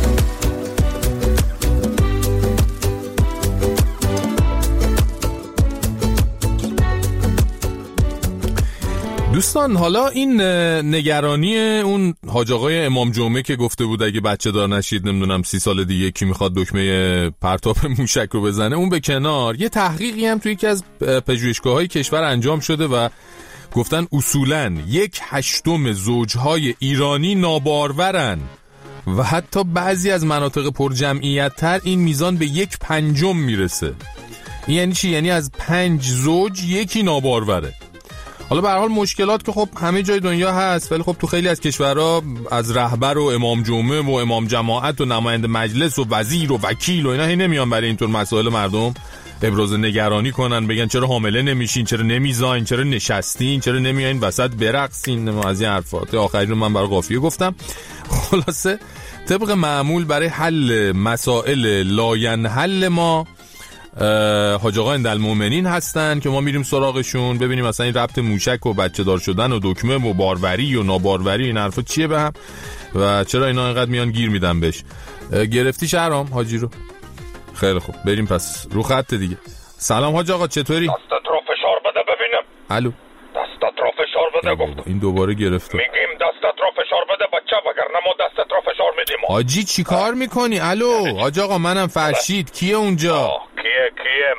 دوستان حالا این نگرانی اون حاج آقای امام جمعه که گفته بود اگه بچه دار نشید نمیدونم 30 سال دیگه کی میخواد دکمه پرتاب موشک رو بزنه، اون به کنار، یه تحقیقی هم توی یکی از پژوهشگاه‌های کشور انجام شده و گفتن اصولاً 1/8 زوجهای ایرانی نابارورن و حتی بعضی از مناطق پرجمعیت تر این میزان به 1/5 میرسه. یعنی چی؟ یعنی از 5 زوج یکی ناباروره. حالا به هر حال مشکلات که خب همه جای دنیا هست، ولی خب تو خیلی از کشورها از رهبر و امام جمعه و امام جماعت و نماینده مجلس و وزیر و وکیل و اینا هی نمیان برای اینطور مسائل مردم ابراز نگرانی کنن، بگن چرا حامله نمیشین، چرا نمیزاین، چرا نشستین، چرا نمیاین وسط برقصین، از این حرفات. آخری رو من برای قافیه گفتم. خلاصه طبق معمول برای حل مسائل لاینحل ما حاج آقا اندالمومنین هستن که ما میریم سراغشون ببینیم مثلا این ربط موشک و بچه دار شدن و دکمه و باروری و ناباروری این حرفا چیه به هم و چرا اینا اینقدر میان گیر میدن بهش. گرفتی شهرام حاجی رو؟ خیلی خوب بریم پس رو خط دیگه. سلام حاج آقا چطوری؟ دستت رو فشار بده ببینم. الو دستت رو فشار بده گفتم. این دوباره گرفته. میگیم دستت رو فشار بده بچه، وگرنه ما دستت رو فشار میدیم. حاجی چی کار میکنی؟ الو حاج آقا منم فرشید، کیه اونجا؟ کیه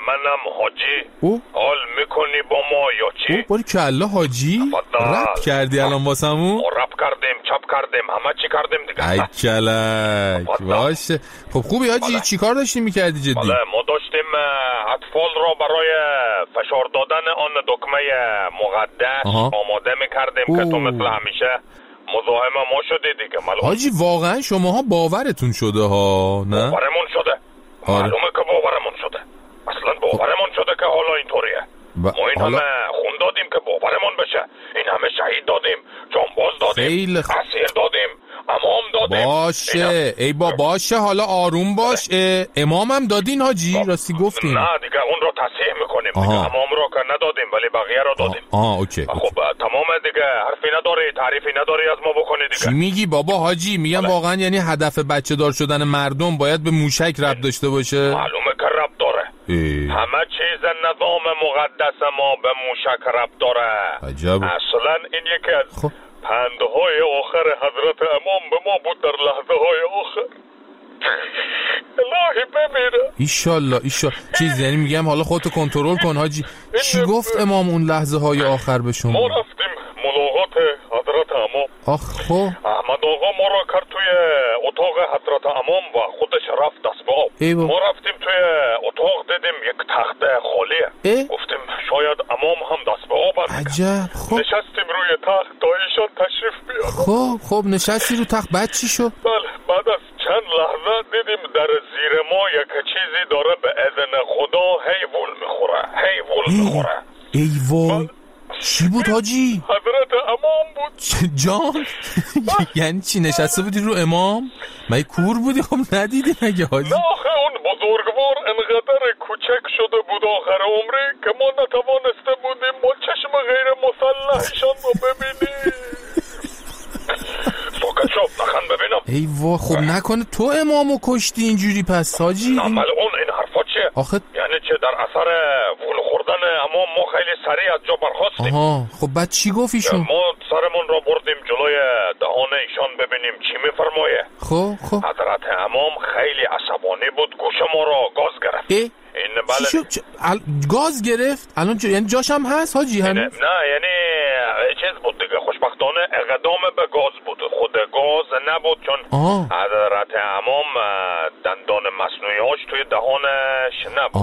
منم حاجی. حال میکنی با ما یا چی؟ باری کلا حاجی؟ رپ کردی الان واسمون؟ رپ کردیم، چپ کردیم، همه چی کردیم دیگه. ای کلک باشه. خب خوبی حاجی، چی کار داشتی میکردی جدی؟ بله ما داشتیم اطفال را برای فشار دادن آن دکمه مقدس آماده میکردیم که تو مثل همیشه مزاحم ما شدی دیگه. حاجی واقعا شماها باورتون شده ها؟ نه؟ باورمون شده. معلومه که باورمون شده. اصلا باورمون شده که حالا اینطوریه. ما این همه خون دادیم که باورمون بشه. این همه شهید دادیم، جانباز دادیم، اسیر دادیم، امام دادیم. باشه ای با باشه، حالا آروم باش. امامم دادین حاجی؟ راستی گفتین؟ نه دیگه اون رو تصحیح میکنیم دیگه. امام رو که ندادیم ولی بقیه رو دادیم. اوکی. خب تمام دیگه، حرفی نداری، تعریفی نداری از ما بکنی دیگه. چی میگی بابا حاجی؟ میگم واقعا یعنی هدف بچه دار شدن مردم باید به موشک ربط داشته باشه؟ معلومه که ربط داره. همه چیز نظام مقدس ما به موشک ربط داره. عجب. اصلا این یکی از پندهای آخر حضرت امام به ما بود در لحظه های آخر. الهی بمیره ایشالله. چیز یعنی میگم حالا خودتو کنترل کن حاجی. چی گفت امام اون لحظه های آخر به شما؟ ما رفتیم ملاقات حضرت امام. خب احمد آقا ما را کرد توی اتاق حضرت امام و خودش رفت دست به آب. ما رفتیم توی اتاق دیدیم یک تخت خالیه. گفتیم شاید امام هم دست به آب برمیگرد. عجب. خب نشستیم روی تخت تا ایشان تشریف بیاد. خب نشستی رو تخت، بعد چی شد؟ بله بعد از چند لحظه دیدیم در زیر ما یک چیزی داره به اذن خدا حیوول میخوره. ای وای. چی بود حاجی؟ حضرت امام بود. جان یعنی چی نشسته بودی رو امام؟ مگه کور بودی؟ خب ندیدی مگه حاجی؟ نه آخه اون بزرگوار انقدر کوچک شده بود آخر عمری که ما نتوانسته بودیم با چشم غیر مسلحشان رو ببینیم. ساکت شو نخن ببینم. ای وا. خب نکنه تو امامو کشتی اینجوری پس حاجی؟ نه ملعون این حرفا چیه؟ آخه یعنی چه در اثر وول خوردن امام ما خیلی سریع از جا برخاستیم. خب بعد چی گفت ایشون؟ ما سرمون را بردیم جلوی دهان ایشان ببینیم چی میفرمایه. خب حضرت امام خیلی عصبانی بود، گوش ما را گاز گرفت. این بله گاز گرفت؟ الان یعنی جاش هم هست حاجی؟ نه یعنی چیز بود دیگه، خوشبختانه اقدام به گاز بود، خود گاز نبود چون حضرت امام دندان مصنوعیاش توی دهانش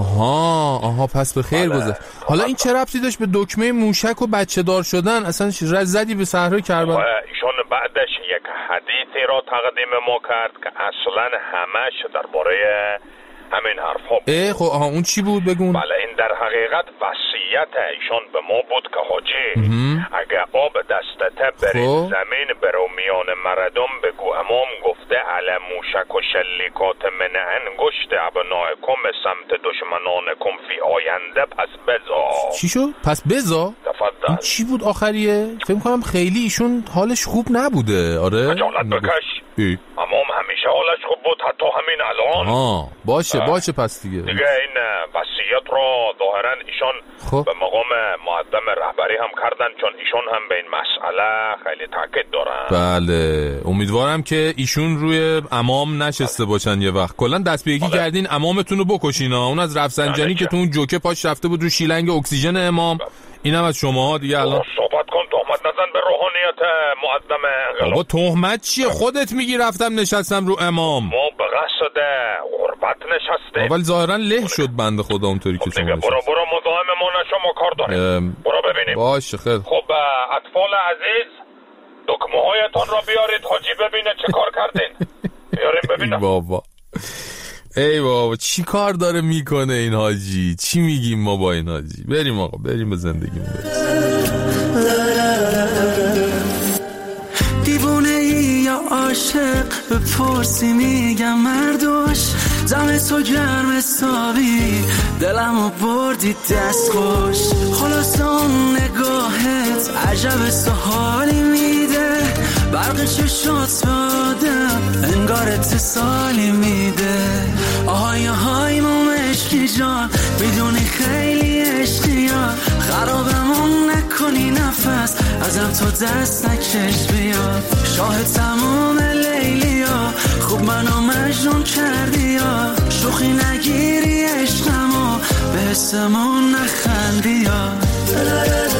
نبود. پس به خیر گذشت. حالا این چه ربطی داشت به دکمه موشک و بچه دار شدن؟ اصلا زدی به صحرای کربلا. ایشون بعدش یک حدیثی را تقدیم ما کرد که اصلا همش درباره همین حرف ها بود. خب اون چی بود بگون؟ بله این در حقیقت وصیت ایشان به ما بود که حاجی اگه آب دستته برید زمین برو میان مردم بگو امام گفته علم موشک و شلیکات من انگشت ابنائکم سمت دشمنانکم فی آینده پس بزا. چی شد؟ پس بزا؟ تفضل. این چی بود آخریه؟ فکر کنم خیلی ایشون حالش خوب نبوده. آره خجالت بکش. امام همیشه حالش خوب بود حتی همین الان. باشه پس دیگه این وصیت را ظاهرا ایشان به مقام معظم رهبری هم کردن چون ایشان هم به این مسئله خیلی تاکید دارن. بله امیدوارم که ایشون روی امام نشسته باشن یه وقت. کلا دست به یکی کردین امامتون رو بکشین. اون از رفسنجانی که تو اون جوکه پاش رفته بود رو شیلنگ اکسیژن امام، اینم از شما دیگه. الان صحبت کن، تهمت نزن به روحانیت معظم انقلاب. بابا تهمت چیه؟ خودت میگی رفتم نشستم رو امام. ما به قصد غربت نشستیم. اول ظاهرا له شد بنده خدا اونطوری که شما برو مزاحم ما نشو، ما کار داریم. برو ببینیم. باشه خیلی خب اطفال عزیز دکمه هایتان را بیارید حاجی ببینه چه کار کردین. بیاریم ببینم. ای بابا چی کار داره میکنه این حاجی؟ چی میگیم ما با این حاجی؟ بریم آقا بریم به زندگیمون دیوونه ای یا عاشق بپرسی میگم مردوش دم تو گرم حسابی دلمو بردی دست خوش خلاص اون نگاهت عجب سحالی میده برق چشات به آدم انگار اتصالی میده آهای مومشکی جان میدونی خیلی عشقی ها خرابمون نکنی نفس ازم تو دست نکش بیا شاه تمام لیلی ها خوب منو مجنون کردی ها شوخی نگیری عشقمو به آسمون نخندی یا